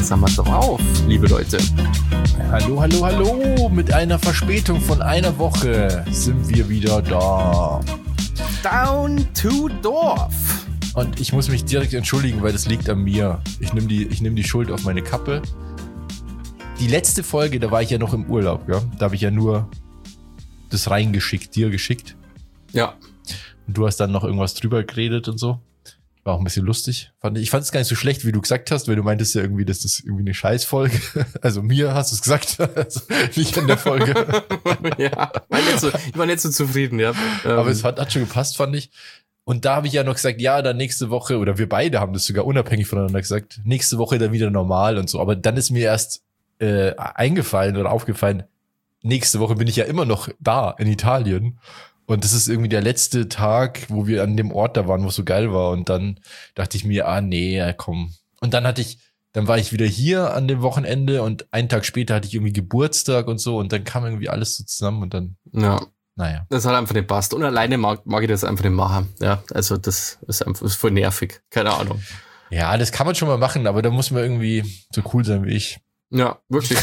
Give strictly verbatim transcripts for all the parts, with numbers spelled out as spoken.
sind wir drauf, liebe Leute. Hallo, hallo, hallo. Mit einer Verspätung von einer Woche sind wir wieder da. Down to Dorf. Und ich muss mich direkt entschuldigen, weil das liegt an mir. Ich nehme die, ich nehm die Schuld auf meine Kappe. Die letzte Folge, da war ich ja noch im Urlaub, ja. Da habe ich ja nur das reingeschickt, dir geschickt. Ja. Und du hast dann noch irgendwas drüber geredet und so. War auch ein bisschen lustig. Fand ich ich fand es gar nicht so schlecht, wie du gesagt hast, weil du meintest ja irgendwie, dass das irgendwie eine Scheißfolge. Also mir hast du es gesagt, also nicht in der Folge. Ja, war nicht so, ich war nicht so zufrieden, ja. Aber Ähm, es hat, hat schon gepasst, fand ich. Und da habe ich ja noch gesagt, ja, dann nächste Woche, oder wir beide haben das sogar unabhängig voneinander gesagt, nächste Woche dann wieder normal und so. Aber dann ist mir erst äh, eingefallen oder aufgefallen, nächste Woche bin ich ja immer noch da in Italien. Und das ist irgendwie der letzte Tag, wo wir an dem Ort da waren, wo es so geil war. Und dann dachte ich mir, ah nee, ja, komm. Und dann hatte ich, dann war ich wieder hier an dem Wochenende und einen Tag später hatte ich irgendwie Geburtstag und so. Und dann kam irgendwie alles so zusammen und dann, ja, naja. das hat einfach nicht passt. Und alleine mag, mag ich das einfach nicht machen. Ja, also das ist einfach ist voll nervig. Keine Ahnung. Ja, das kann man schon mal machen, aber da muss man irgendwie so cool sein wie ich. Ja, wirklich.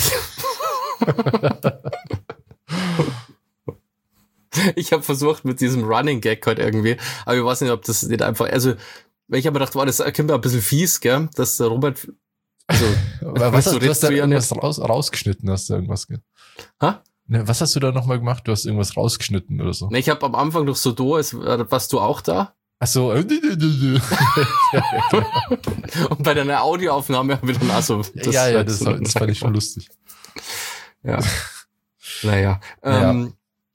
Ich habe versucht mit diesem Running Gag heute irgendwie, aber ich weiß nicht, ob das nicht einfach, also, weil ich habe mir gedacht, wow, das klingt ein bisschen fies, gell, dass der Robert, also, was so hast, du hast da redest du ja irgendwas raus, rausgeschnitten, hast du irgendwas ge- ha? Ne, was hast du da nochmal gemacht? Du hast irgendwas rausgeschnitten oder so. Ne, ich habe am Anfang noch so do, als warst du auch da. Ach so. Und bei deiner Audioaufnahme habe ich dann auch so. Das ja, ja, das, das fand ich schon lustig. Ja. Naja. Ja. Ähm,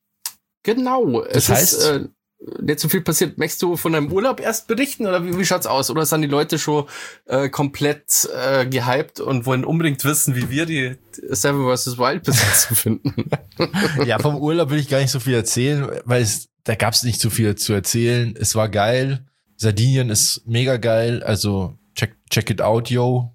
genau. Das es heißt, ist äh, nicht so viel passiert. Möchtest du von deinem Urlaub erst berichten oder wie, wie schaut's aus? Oder sind die Leute schon äh, komplett äh, gehypt und wollen unbedingt wissen, wie wir die Seven versus. Wild Besetzung finden? Ja, vom Urlaub will ich gar nicht so viel erzählen, weil es da gab's nicht so viel zu erzählen. Es war geil. Sardinien ist mega geil. Also check, check it out, yo.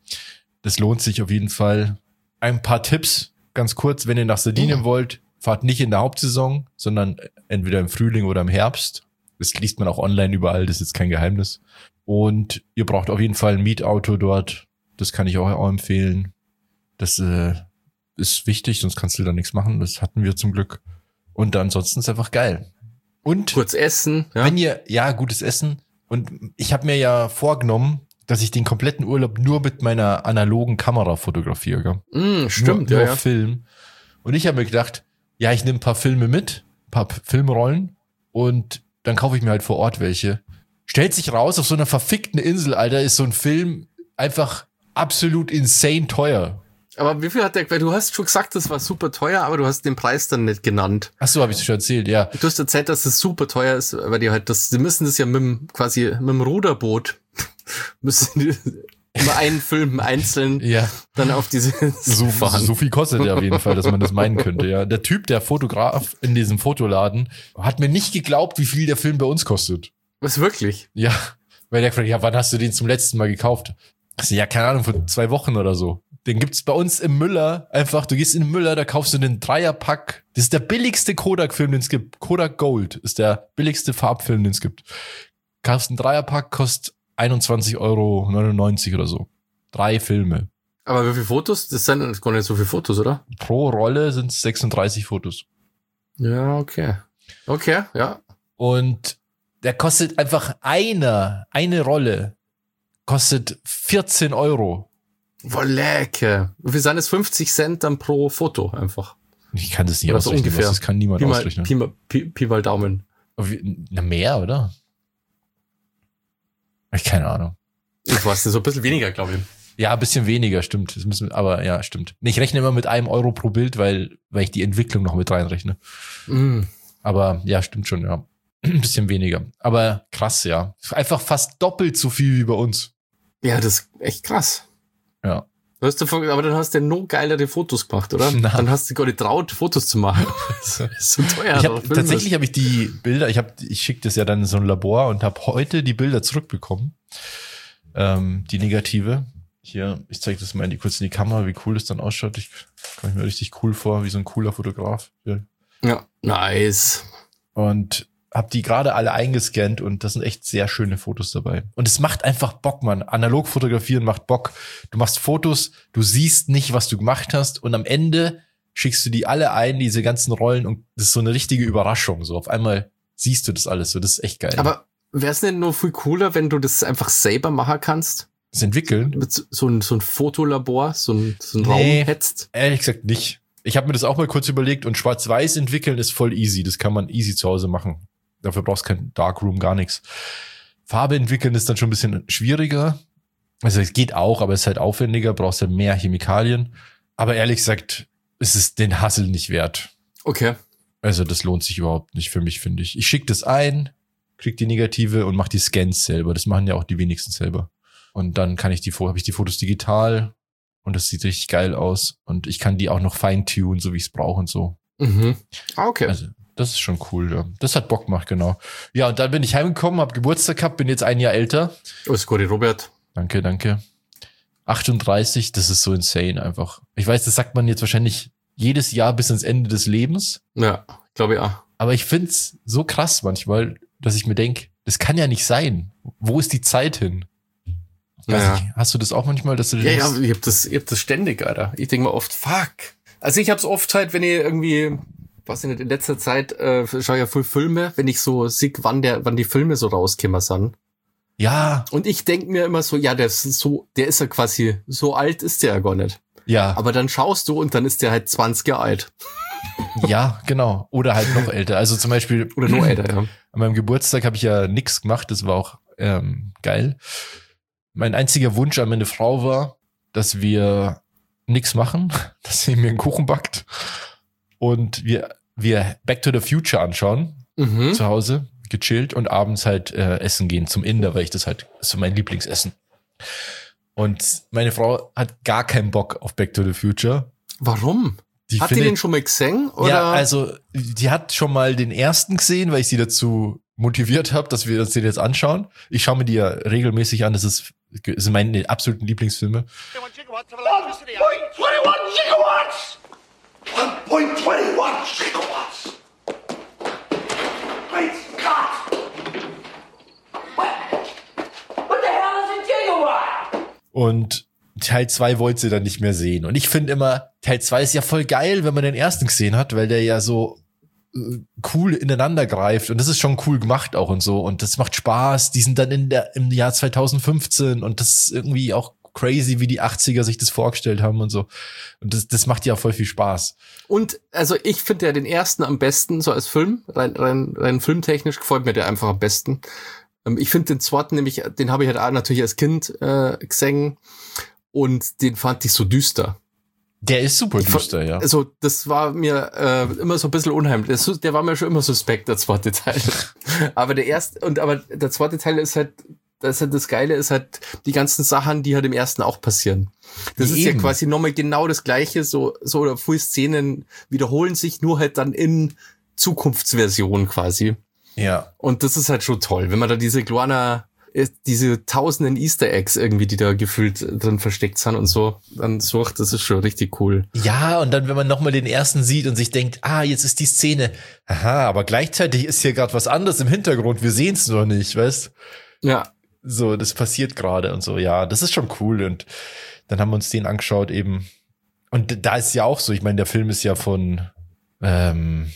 Das lohnt sich auf jeden Fall. Ein paar Tipps, ganz kurz, wenn ihr nach Sardinien Mhm. wollt, fahrt nicht in der Hauptsaison, sondern entweder im Frühling oder im Herbst. Das liest man auch online überall, das ist jetzt kein Geheimnis. Und ihr braucht auf jeden Fall ein Mietauto dort. Das kann ich auch, auch empfehlen. Das äh, ist wichtig, sonst kannst du da nichts machen. Das hatten wir zum Glück. Und ansonsten ist einfach geil. Und Kurz essen. Ja. wenn ihr, ja, gutes Essen. Und ich habe mir ja vorgenommen, dass ich den kompletten Urlaub nur mit meiner analogen Kamera fotografiere. Gell? Mm, stimmt, nur, ja, nur ja. Film. Und ich habe mir gedacht, ja, ich nehme ein paar Filme mit, ein paar P- Filmrollen und dann kaufe ich mir halt vor Ort welche. Stellt sich raus, auf so einer verfickten Insel, Alter, ist so ein Film einfach absolut insane teuer. Aber wie viel hat der, weil du hast schon gesagt, das war super teuer, aber du hast den Preis dann nicht genannt. Ach so, habe ich schon erzählt, ja. Du hast erzählt, dass es super teuer ist, weil die halt das, sie müssen das ja mit dem, quasi mit dem Ruderboot, müssen die immer einen Film einzeln Ja, dann auf diese so, fahren. so viel kostet der auf jeden Fall, dass man das meinen könnte, ja. Der Typ, der Fotograf in diesem Fotoladen, hat mir nicht geglaubt, wie viel der Film bei uns kostet. Was wirklich? Ja, weil der gefragt, ja, wann hast du den zum letzten Mal gekauft? Ich so, ja, keine Ahnung, vor zwei Wochen oder so. Den gibt's bei uns im Müller einfach, du gehst in den Müller, da kaufst du den Dreierpack. Das ist der billigste Kodak-Film, den es gibt. Kodak Gold ist der billigste Farbfilm, den es gibt. Kaufst einen Dreierpack, kostet einundzwanzig Euro neunundneunzig oder so. Drei Filme. Aber wie viele Fotos? Das sind das gar nicht so viele Fotos, oder? Pro Rolle sind es sechsunddreißig Fotos. Ja, okay. Okay, ja. Und der kostet einfach einer, eine Rolle, kostet vierzehn Euro. Wollecke. Wie viel sind es? fünfzig Cent dann pro Foto einfach. Ich kann das nicht Oder so ausrechnen, ungefähr. was, das kann niemand Pi mal, ausrechnen. Pi, mal, Pi, Pi mal Daumen. Wie- Na, mehr, oder? Ich keine Ahnung. Ich weiß nicht, so ein bisschen weniger, glaube ich. Ja, ein bisschen weniger, stimmt. Das müssen, aber ja, stimmt. Nee, ich rechne immer mit einem Euro pro Bild, weil, weil ich die Entwicklung noch mit reinrechne. Mm. Aber ja, stimmt schon, ja. Ein bisschen weniger. Aber krass, ja. Einfach fast doppelt so viel wie bei uns. Ja, das ist echt krass. Ja. Du hast du, aber dann hast du ja noch geilere Fotos gemacht, oder? Na. Dann hast du gar nicht traut, Fotos zu machen. Das ist so teuer. Ich hab, tatsächlich habe ich die Bilder, ich habe, ich schicke das ja dann in so ein Labor und habe heute die Bilder zurückbekommen. Ähm, die negative. Hier, ich zeige das mal in die, kurz in die Kamera, wie cool das dann ausschaut. Ich komme ich mir richtig cool vor, wie so ein cooler Fotograf. Hier. Ja, nice. Und hab die gerade alle eingescannt und das sind echt sehr schöne Fotos dabei. Und es macht einfach Bock, Mann. Analog fotografieren macht Bock. Du machst Fotos, du siehst nicht, was du gemacht hast und am Ende schickst du die alle ein, diese ganzen Rollen und das ist so eine richtige Überraschung. So auf einmal siehst du das alles so, das ist echt geil. Aber wäre es denn nur viel cooler, wenn du das einfach selber machen kannst? Das Entwickeln? Mit so ein, so ein Fotolabor, so ein, so ein Raum Nee, hättest? Ehrlich gesagt nicht. Ich habe mir das auch mal kurz überlegt und Schwarz-Weiß entwickeln ist voll easy. Das kann man easy zu Hause machen. Dafür brauchst du kein Darkroom, gar nichts. Farbe entwickeln ist dann schon ein bisschen schwieriger. Also es geht auch, aber es ist halt aufwendiger, brauchst ja mehr Chemikalien. Aber ehrlich gesagt, es ist den Hassel nicht wert. Okay. Also das lohnt sich überhaupt nicht für mich, finde ich. Ich schicke das ein, krieg die Negative und mach die Scans selber. Das machen ja auch die wenigsten selber. Und dann kann ich die, habe ich die Fotos digital und das sieht richtig geil aus. Und ich kann die auch noch feintunen, so wie ich es brauche und so. Mhm. Ah, okay. Also das ist schon cool, ja. Das hat Bock gemacht, genau. Ja, und dann bin ich heimgekommen, hab Geburtstag gehabt, bin jetzt ein Jahr älter. Alles Gute, Robert. Danke, danke. achtunddreißig, das ist so insane einfach. Ich weiß, das sagt man jetzt wahrscheinlich jedes Jahr bis ans Ende des Lebens. Ja, glaube ich auch. Aber ich find's so krass manchmal, dass ich mir denk, das kann ja nicht sein. Wo ist die Zeit hin? Weiß Ja. nicht, hast du das auch manchmal, dass du Ja, ja, denkst, ich hab das, ich hab das ständig, Alter. Ich denke mir oft, fuck. Also ich hab's oft halt, wenn ich irgendwie, weiß ich nicht, in letzter Zeit äh, schaue ich ja viel Filme, wenn ich so sehe, wann der, wann die Filme so rauskommen sind. ja, Und ich denk mir immer so, ja, der ist so, der ist ja quasi, so alt ist der ja gar nicht. ja, Aber dann schaust du und dann ist der halt zwanzig Jahre alt. ja, genau. Oder halt noch älter. Also zum Beispiel Oder nur älter, ja. an meinem Geburtstag habe ich ja nix gemacht, das war auch ähm, geil. Mein einziger Wunsch an meine Frau war, dass wir nix machen, dass sie mir einen Kuchen backt und wir, wir Back to the Future anschauen, Mhm. zu Hause, gechillt und abends halt äh, essen gehen zum Inder, weil ich das halt, das ist so mein Lieblingsessen. Und meine Frau hat gar keinen Bock auf Back to the Future. Warum? Die Hat die findet- den schon mal gesehen? Oder? Ja, also die hat schon mal den ersten gesehen, weil ich sie dazu motiviert habe, dass wir uns den jetzt anschauen. Ich schaue mir die ja regelmäßig an. Das ist, das sind meine absoluten Lieblingsfilme. one point two one gigawatts! one point two one gigawatts! Great Scott! What? What the hell is a gigawatt? Und Teil zwei wollte sie dann nicht mehr sehen. Und ich finde immer, Teil zwei ist ja voll geil, wenn man den ersten gesehen hat, weil der ja so äh, cool ineinander greift. Und das ist schon cool gemacht auch und so. Und das macht Spaß. Die sind dann in der, im Jahr zwanzig fünfzehn und das ist irgendwie auch crazy, wie die achtziger sich das vorgestellt haben und so. Und das, das macht ja voll viel Spaß. Und also ich finde ja den ersten am besten, so als Film, rein, rein, rein filmtechnisch gefällt mir der einfach am besten. Ähm, ich finde den zweiten nämlich, den habe ich halt auch natürlich als Kind äh, gesehen und den fand ich so düster. Der ist super Ich fand- düster, ja. Also das war mir äh, immer so ein bisschen unheimlich. Das, der war mir schon immer suspekt, der zweite Teil. aber der erste, und aber der zweite Teil ist halt, das, ist halt das Geile ist halt die ganzen Sachen, die halt im ersten auch passieren. Das ist Eben. ja quasi nochmal genau das Gleiche, so, so oder viele Szenen wiederholen sich, nur halt dann in Zukunftsversion quasi. Ja. Und das ist halt schon toll, wenn man da diese kleine, äh, diese tausenden Easter Eggs irgendwie, die da gefühlt drin versteckt sind und so, dann sucht, das ist schon richtig cool. Ja, und dann, wenn man nochmal den ersten sieht und sich denkt, ah, jetzt ist die Szene, aha, aber gleichzeitig ist hier gerade was anderes im Hintergrund, wir sehen es noch nicht, weißt? Ja. So, das passiert gerade und so, ja, das ist schon cool. Und dann haben wir uns den angeschaut eben. Und da ist ja auch so, ich meine, der Film ist ja von, ähm,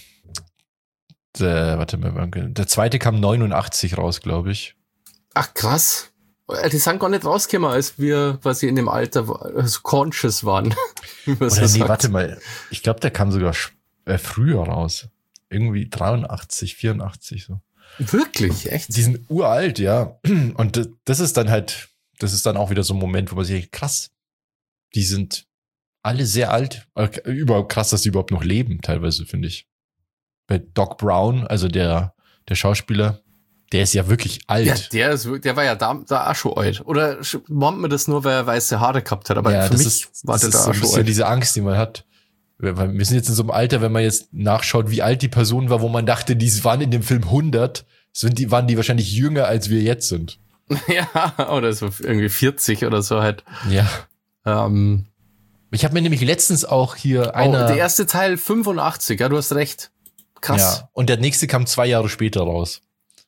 der, warte mal, der zweite kam neunundachtzig raus, glaube ich. Ach krass. Die sind gar nicht rausgekommen, als wir quasi in dem Alter war- also conscious waren. Wie man so Oder nee, sagt. warte mal, ich glaube, der kam sogar sch- äh, früher raus. Irgendwie dreiundachtzig, vierundachtzig so. Wirklich, echt? Die sind uralt, ja. Und d- das ist dann halt, das ist dann auch wieder so ein Moment, wo man sich denkt, krass, die sind alle sehr alt. Äh, Überhaupt krass, dass die überhaupt noch leben, teilweise, finde ich. Bei Doc Brown, also der, der Schauspieler, der ist ja wirklich alt. Ja, der ist, wir- der war ja da, da auch schon alt. Oder sch- meint man das nur, weil er weiße Haare gehabt hat? Aber ja, für das mich ist, war das der ist da so auch ein schon bisschen alt. diese Angst, die man hat. Wir wir sind jetzt in so einem Alter, wenn man jetzt nachschaut, wie alt die Person war, wo man dachte, die waren in dem Film hundert, sind die, waren die wahrscheinlich jünger, als wir jetzt sind. Ja, oder so irgendwie vierzig oder so halt. Ja. Ähm, Ich habe mir nämlich letztens auch hier oh, einer... der erste Teil fünfundachtzig, ja, du hast recht. Krass. Ja. Und der nächste kam zwei Jahre später raus.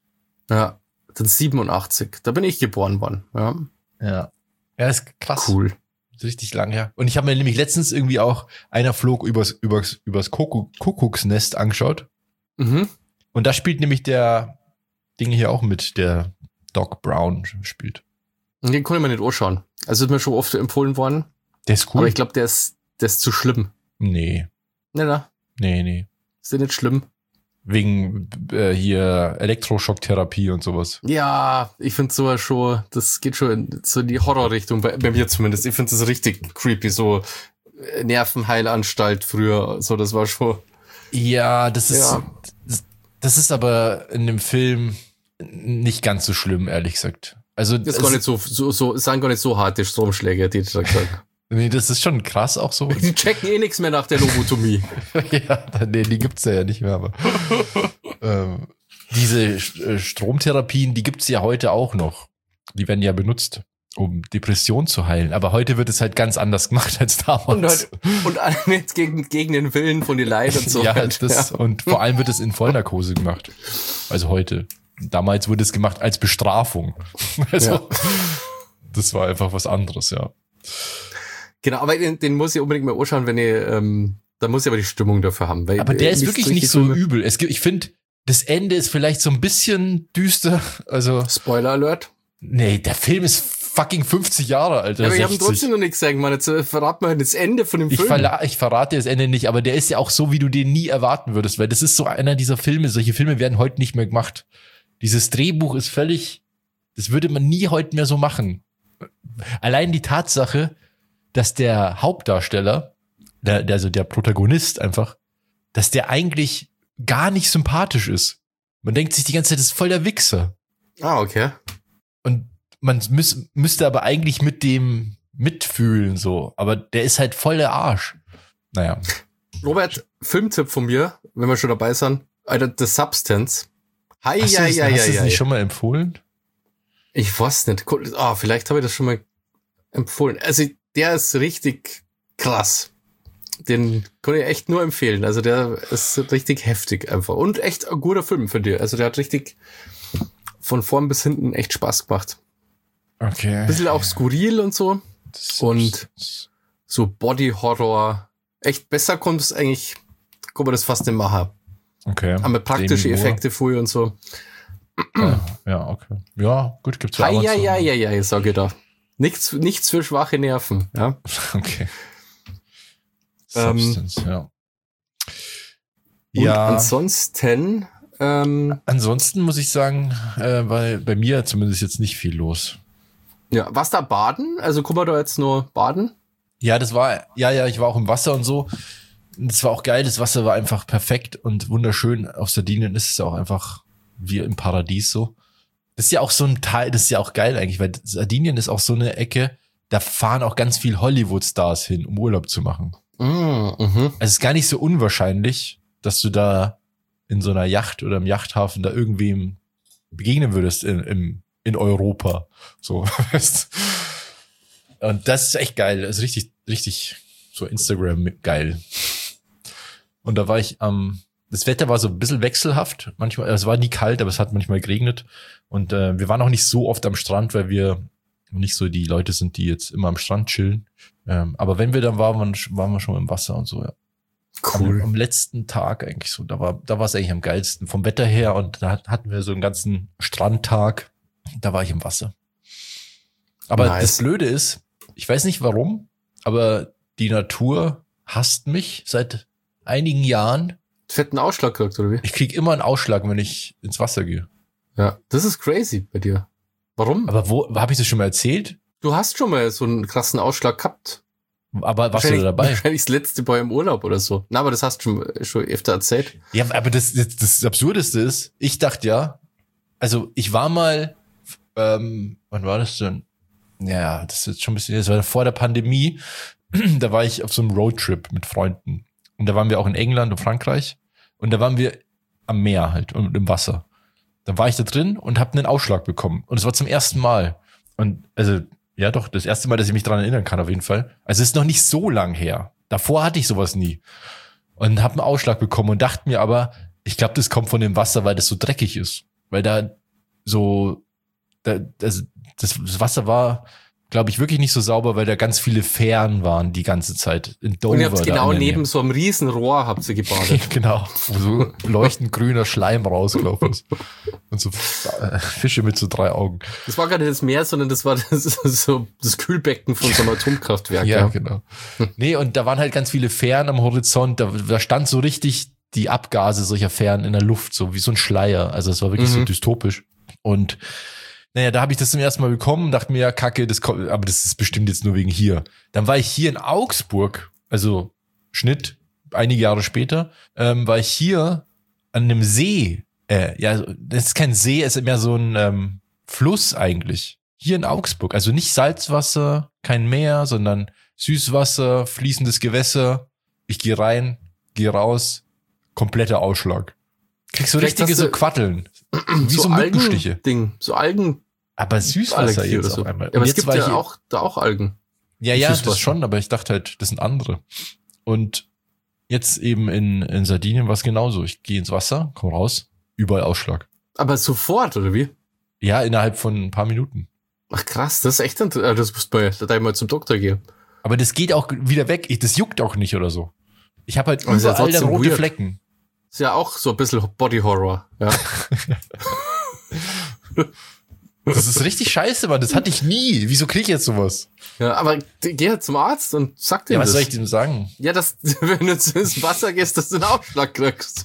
Ja, dann siebenundachtzig. Da bin ich geboren worden. Ja. Ja. Ja, ist krass. Cool. Ist richtig lang her. Und ich habe mir nämlich letztens irgendwie auch einer flog übers, übers, übers Kuckuck, Kuckucksnest angeschaut. Mhm. Und da spielt nämlich der Ding hier auch mit, der Doc Brown spielt. Und den konnte man nicht anschauen. Also ist mir schon oft empfohlen worden. Der ist cool. Aber ich glaube, der ist, der ist zu schlimm. Nee. Nee, ne? Nee, nee. Ist der nicht schlimm? Wegen äh, hier Elektroschocktherapie und sowas. Ja, ich finde sowas schon, das geht schon in so in die Horrorrichtung, bei, bei mir zumindest. Ich finde das richtig creepy, so Nervenheilanstalt früher, so, das war schon. Ja, das ist, Ja. Das, das ist aber in dem Film nicht ganz so schlimm, ehrlich gesagt. Also, Das ist es- gar nicht so, so, so, es sind gar nicht so harte Stromschläge, die da gesagt. nee, das ist schon krass auch so. Die checken eh nichts mehr nach der Lobotomie. ja, nee, die gibt's ja nicht mehr, aber ähm, diese äh, Stromtherapien, die gibt's ja heute auch noch. Die werden ja benutzt, um Depressionen zu heilen. Aber heute wird es halt ganz anders gemacht als Und, damals. halt, und alle jetzt gegen, gegen den Willen von den Leuten und so. ja, halt. das, und vor allem wird es in Vollnarkose gemacht. Also heute. Damals wurde es gemacht als Bestrafung. Also, Ja. das war einfach was anderes, ja. Genau, aber den, den muss ich unbedingt mal anschauen, wenn ich, ähm, da muss ich aber die Stimmung dafür haben. Weil, Aber der äh, ist mich wirklich solche nicht so Filme- übel. Es gibt, ich finde, das Ende ist vielleicht so ein bisschen düster. Also, Spoiler Alert. nee, der Film ist fucking fünfzig Jahre alt. Ja, oder aber ich habe sechzig. trotzdem noch nichts gesagt, Mann. Jetzt äh, verrat mal das Ende von dem Ich, Film. verla- ich verrate das Ende nicht, aber der ist ja auch so, wie du den nie erwarten würdest, weil das ist so einer dieser Filme. Solche Filme werden heute nicht mehr gemacht. Dieses Drehbuch ist völlig, das würde man nie heute mehr so machen. Allein die Tatsache, dass der Hauptdarsteller, der, der, also der Protagonist einfach, dass der eigentlich gar nicht sympathisch ist. Man denkt sich die ganze Zeit, das ist voll der Wichser. Ah, okay. Und man müß, müsste aber eigentlich mit dem mitfühlen, so. Aber der ist halt voll der Arsch. Naja. Robert, Filmtipp von mir, wenn wir schon dabei sind. Alter, The Substance. Hi, Hast ja, du das, ja, hast ja, du das ja. nicht schon mal empfohlen? Ich weiß nicht. Ah, vielleicht habe ich das schon mal empfohlen. Also, der ist richtig krass. Den kann ich echt nur empfehlen. Also, der ist richtig heftig einfach. Und echt ein guter Film für dich. Also, der hat richtig von vorn bis hinten echt Spaß gemacht. Okay. Bisschen auch skurril und so. Und so Body-Horror. Echt besser kommt es eigentlich, kann man das fast nicht machen. Okay. Aber praktische Demi Moore. Effekte früher und so. Ja, ja, okay. Ja, gut, gibt's ja Ja, ja, Amazon. ja, ja, ja, ich sage da. Nichts, nichts für schwache Nerven, ja. Okay. Ähm, Substance, ja. Und Ja, ansonsten, ähm, ansonsten muss ich sagen, äh, weil bei mir zumindest jetzt nicht viel los. ja, was da baden? Also, guck mal da jetzt nur baden. Ja, das war, ja, ja, ich war auch im Wasser und so. Und das war auch geil, das Wasser war einfach perfekt und wunderschön. Auf Sardinien ist es ja auch einfach wie im Paradies so. Das ist ja auch so ein Teil, das ist ja auch geil eigentlich, weil Sardinien ist auch so eine Ecke, da fahren auch ganz viel Hollywood-Stars hin, um Urlaub zu machen. Mm, mhm. Also es ist gar nicht so unwahrscheinlich, dass du da in so einer Yacht oder im Yachthafen da irgendwem begegnen würdest in, im, in Europa. So. Und das ist echt geil. Das ist richtig, richtig so Instagram geil. Und da war ich am, ähm, das Wetter war so ein bisschen wechselhaft. Manchmal, es war nie kalt, aber es hat manchmal geregnet. Und äh, wir waren auch nicht so oft am Strand, weil wir nicht so die Leute sind, die jetzt immer am Strand chillen. Ähm, aber wenn wir dann waren, waren wir schon im Wasser und so, ja. Am, am letzten Tag eigentlich so. Da war, da war es eigentlich am geilsten vom Wetter her und da hatten wir so einen ganzen Strandtag. Da war ich im Wasser. Aber Nice. das Blöde ist, ich weiß nicht warum, aber die Natur hasst mich seit einigen Jahren. Fetten Ausschlag gekriegt, oder wie? Ich krieg immer einen Ausschlag, wenn ich ins Wasser gehe. Ja, das ist crazy bei dir. Warum? Aber wo, habe ich das schon mal erzählt? Du hast schon mal so einen krassen Ausschlag gehabt. Aber warst du da dabei? Wahrscheinlich das letzte Mal im Urlaub oder so. Na, aber das hast du schon, schon öfter erzählt. Ja, aber das, das, das Absurdeste ist, ich dachte ja, also ich war mal, ähm, wann war das denn? Ja, das ist jetzt schon ein bisschen, das war vor der Pandemie, da war ich auf so einem Roadtrip mit Freunden. Und da waren wir auch in England und Frankreich. Und da waren wir am Meer halt und im Wasser. Dann war ich da drin und habe einen Ausschlag bekommen. Und es war zum ersten Mal. Und also, ja doch, das erste Mal, dass ich mich dran erinnern kann auf jeden Fall. Also es ist noch nicht so lang her. Davor hatte ich sowas nie. Und habe einen Ausschlag bekommen und dachte mir aber, Ich glaube, das kommt von dem Wasser, weil das so dreckig ist. Weil da so, da, das, das Wasser war, glaube ich, wirklich nicht so sauber, weil da ganz viele Fähren waren die ganze Zeit. In Dover. Und ihr habt genau neben so einem riesen Rohr habt ihr gebadet. Genau, wo so leuchtend grüner Schleim rausgelaufen ist. Und so äh, Fische mit so drei Augen. Das war gar nicht das Meer, sondern das war das, so das Kühlbecken von so einem Atomkraftwerk. Ja, ja, genau. Nee, und da waren halt ganz viele Fähren am Horizont. Da, da stand so richtig die Abgase solcher Fähren in der Luft, so wie so ein Schleier. Also es war wirklich mhm. so dystopisch. Und naja, da habe ich das zum ersten Mal bekommen und dachte mir, ja, kacke, das kommt, aber das ist bestimmt jetzt nur wegen hier. Dann war ich hier in Augsburg, also Schnitt, einige Jahre später, ähm, war ich hier an einem See. Äh, ja, das ist kein See, es ist mehr so ein ähm, Fluss eigentlich. Hier in Augsburg. Also nicht Salzwasser, kein Meer, sondern Süßwasser, fließendes Gewässer. Ich gehe rein, gehe raus, kompletter Ausschlag. Kriegst du richtige so Quatteln. Wie so, so Mückenstiche. Ding, so Algen. Aber Süßwasser jetzt oder so. auf einmal. Ja, aber und es gibt ja auch, da auch Algen. Ja, ja, das schon, aber ich dachte halt, das sind andere. Und jetzt eben in, in Sardinien war es genauso. Ich gehe ins Wasser, komm raus, überall Ausschlag. Aber sofort, oder wie? Ja, innerhalb von ein paar Minuten. Ach krass, das ist echt interessant. Das musst du da mal zum Doktor gehen. Aber das geht auch wieder weg. Ich, das juckt auch nicht oder so. Ich habe halt aber überall ja dann rote weird. Flecken. Ist ja auch so ein bisschen Body Horror, ja. Das ist richtig scheiße, Mann. Das hatte ich nie. Wieso krieg ich jetzt sowas? Ja, aber geh halt zum Arzt und sag dir ja, das. Was soll ich dem sagen? Ja, dass, wenn du ins Wasser gehst, dass du einen Ausschlag kriegst.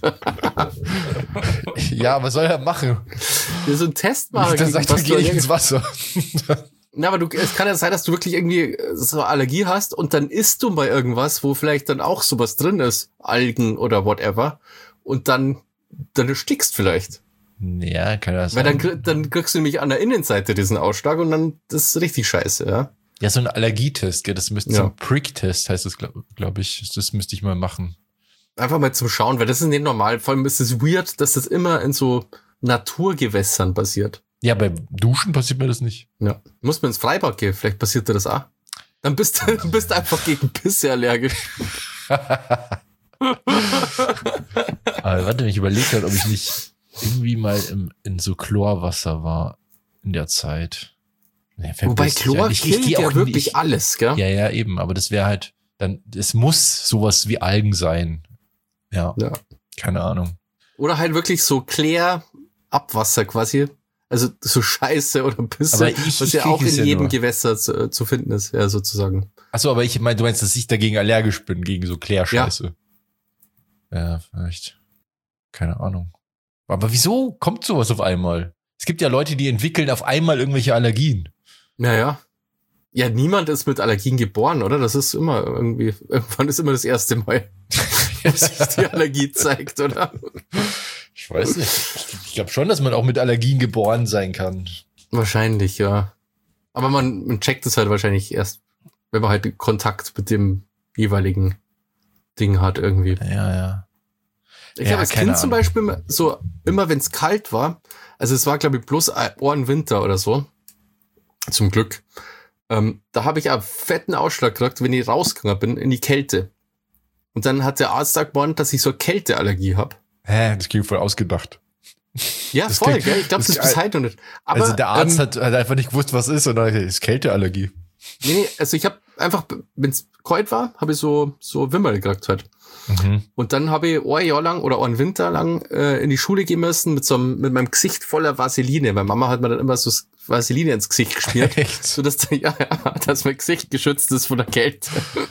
Ja, was soll er machen? Ja, so einen Test machen. Dann sagt er, geh nicht ins Wasser. Na, aber du, es kann ja sein, dass du wirklich irgendwie so eine Allergie hast und dann isst du bei irgendwas, wo vielleicht dann auch sowas drin ist. Algen oder whatever. Und dann, dann erstickst vielleicht. Ja, kann das sein. Weil dann, dann kriegst du nämlich an der Innenseite diesen Ausschlag und dann, das ist richtig scheiße, ja. Ja, so ein Allergietest, gell, das müsste Ja. so ein Prick-Test heißt das, glaube glaub ich. Das müsste ich mal machen. Einfach mal zum Schauen, weil das ist nicht normal. Vor allem ist es weird, dass das immer in so Naturgewässern passiert. Ja, beim Duschen passiert mir das nicht. Ja. Muss man ins Freibad gehen, vielleicht passiert dir das auch. Dann bist du, dann bist du einfach gegen Pisse allergisch. Aber warte, ich überlege halt, ob ich nicht irgendwie mal im, in so Chlorwasser war in der Zeit. Nee, Wobei verpisst. Chlor ich, killt ich, ich ja auch wirklich nicht. alles, gell? Ja, ja, eben. Aber das wäre halt, dann, es muss sowas wie Algen sein. Ja. Ja. Keine Ahnung. Oder halt wirklich so Klärabwasser quasi. Also so Scheiße oder Pisse, Aber ich- was ich ja krieg auch in es ja jedem nur. Gewässer zu, zu finden ist, ja, sozusagen. Achso, aber ich meine, du meinst, dass ich dagegen allergisch bin, gegen so Klärscheiße. Ja. ja, vielleicht. Keine Ahnung. Aber wieso kommt sowas auf einmal? Es gibt ja Leute, die entwickeln auf einmal irgendwelche Allergien. Naja. Ja, niemand ist mit Allergien geboren, oder? Das ist immer irgendwie, irgendwann ist immer das erste Mal, wo sich die Allergie zeigt, oder? Ich weiß nicht. Ich glaube schon, dass man auch mit Allergien geboren sein kann. Wahrscheinlich, ja. Aber man, man checkt es halt wahrscheinlich erst, wenn man halt Kontakt mit dem jeweiligen Ding hat irgendwie. Ja, ja. Ich Ja, habe als keine Kind zum Ahnung. Beispiel so, immer wenn es kalt war, also es war glaube ich bloß ein Winter oder so, zum Glück, ähm, da habe ich einen fetten Ausschlag gekriegt, wenn ich rausgegangen bin in die Kälte. Und dann hat der Arzt auch gemeint, dass ich so eine Kälteallergie habe. Hä, das klingt voll ausgedacht. Ja, Das voll, klingt- gell? Ich glaube, das- das ist bis heute noch nicht. Aber, also der Arzt ähm, hat, hat einfach nicht gewusst, was ist, und dann ist Kälteallergie. Nee, nee, also ich habe einfach, wenn es kalt war, habe ich so, so Wimmerl gekriegt halt. Mhm. Und dann habe ich ein Jahr lang oder einen Winter lang äh, in die Schule gehen müssen mit so einem, mit meinem Gesicht voller Vaseline. Meine Mama hat mir dann immer so Vaseline ins Gesicht geschmiert, Echt? so dass ja, ja, dass mein Gesicht geschützt ist von der Kälte.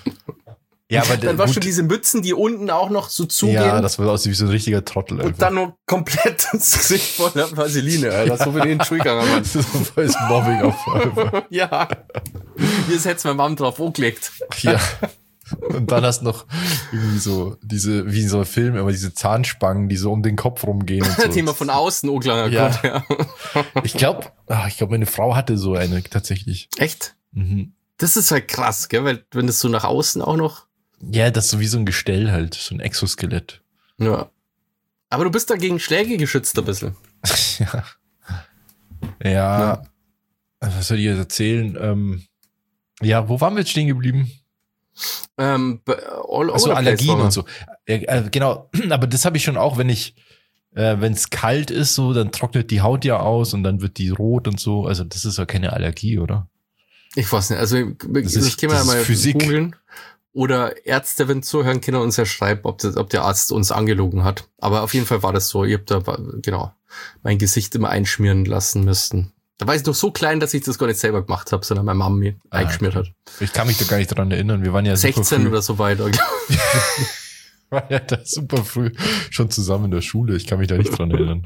Ja, aber Dann war gut. schon diese Mützen, die unten auch noch so zugehen. Ja, das war aus wie so ein richtiger Trottel. und dann noch komplett ins Gesicht voller Vaseline, Alter. So bin ich in die Schule gegangen, Mann. so volles Mobbing auf einmal. Ja. Hier ist jetzt meine Mom drauf angelegt. Ja. Und dann hast du noch irgendwie so diese, wie in so einem Film, immer diese Zahnspangen, die so um den Kopf rumgehen und so. Die man von außen angelangt Ja. hat, ja. Ich glaube, ich glaube, meine Frau hatte so eine tatsächlich. Echt? Mhm. Das ist halt krass, gell? Weil wenn das so nach außen auch noch. Ja, das ist so wie so ein Gestell halt, so ein Exoskelett. Ja. Aber du bist dagegen Schläge geschützt ein bisschen. ja. Ja. Was soll ich jetzt erzählen? Ähm, ja, wo waren wir jetzt stehen geblieben? Ähm, be- all over Also the place Allergien waren wir. und so. Ja, äh, genau, aber das habe ich schon auch, wenn ich, äh, wenn es kalt ist, so, dann trocknet die Haut ja aus und dann wird die rot und so. Also das ist ja keine Allergie, oder? Ich weiß nicht, also ich, Das ist- ich kann mal das ist mal Physik. googeln. Oder Ärzte, wenn zuhören, können uns ja schreiben, ob, das, ob der Arzt uns angelogen hat. Aber auf jeden Fall war das so. Ich hab da, genau, mein Gesicht immer einschmieren lassen müssen. Da war ich noch so klein, dass ich das gar nicht selber gemacht habe, sondern meine Mama mir Ah, eingeschmiert hat. Ich kann mich da gar nicht dran erinnern. Wir waren ja super sechzehn früh, oder so weiter. waren ja da super früh schon zusammen in der Schule. Ich kann mich da nicht dran erinnern.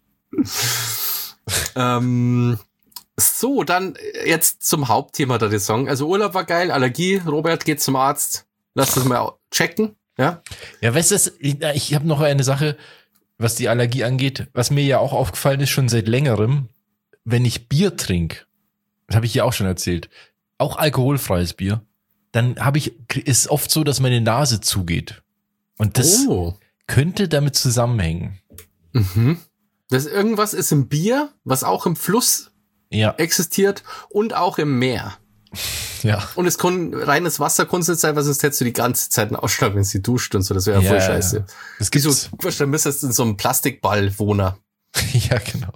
ähm, so, dann jetzt zum Hauptthema der Saison. Also Urlaub war geil, Allergie, Robert geht zum Arzt. Lass das mal checken. Ja, Ja, weißt du, das- ich, ich habe noch eine Sache, was die Allergie angeht, was mir ja auch aufgefallen ist, schon seit längerem, wenn ich Bier trinke, das habe ich ja auch schon erzählt, auch alkoholfreies Bier, dann habe ich, ist oft so, dass meine Nase zugeht. Und das oh. könnte damit zusammenhängen. Mhm. Das irgendwas ist im Bier, was auch im Fluss Ja, existiert und auch im Meer. ja. Und es kann reines Wasser kann es nicht sein, weil sonst hättest du die ganze Zeit einen Ausschlag, wenn sie duscht und so. Das wäre ja, voll scheiße. Das Wieso, gibt's. dann müsstest du in so einem Plastikball wohnen. Ja, genau.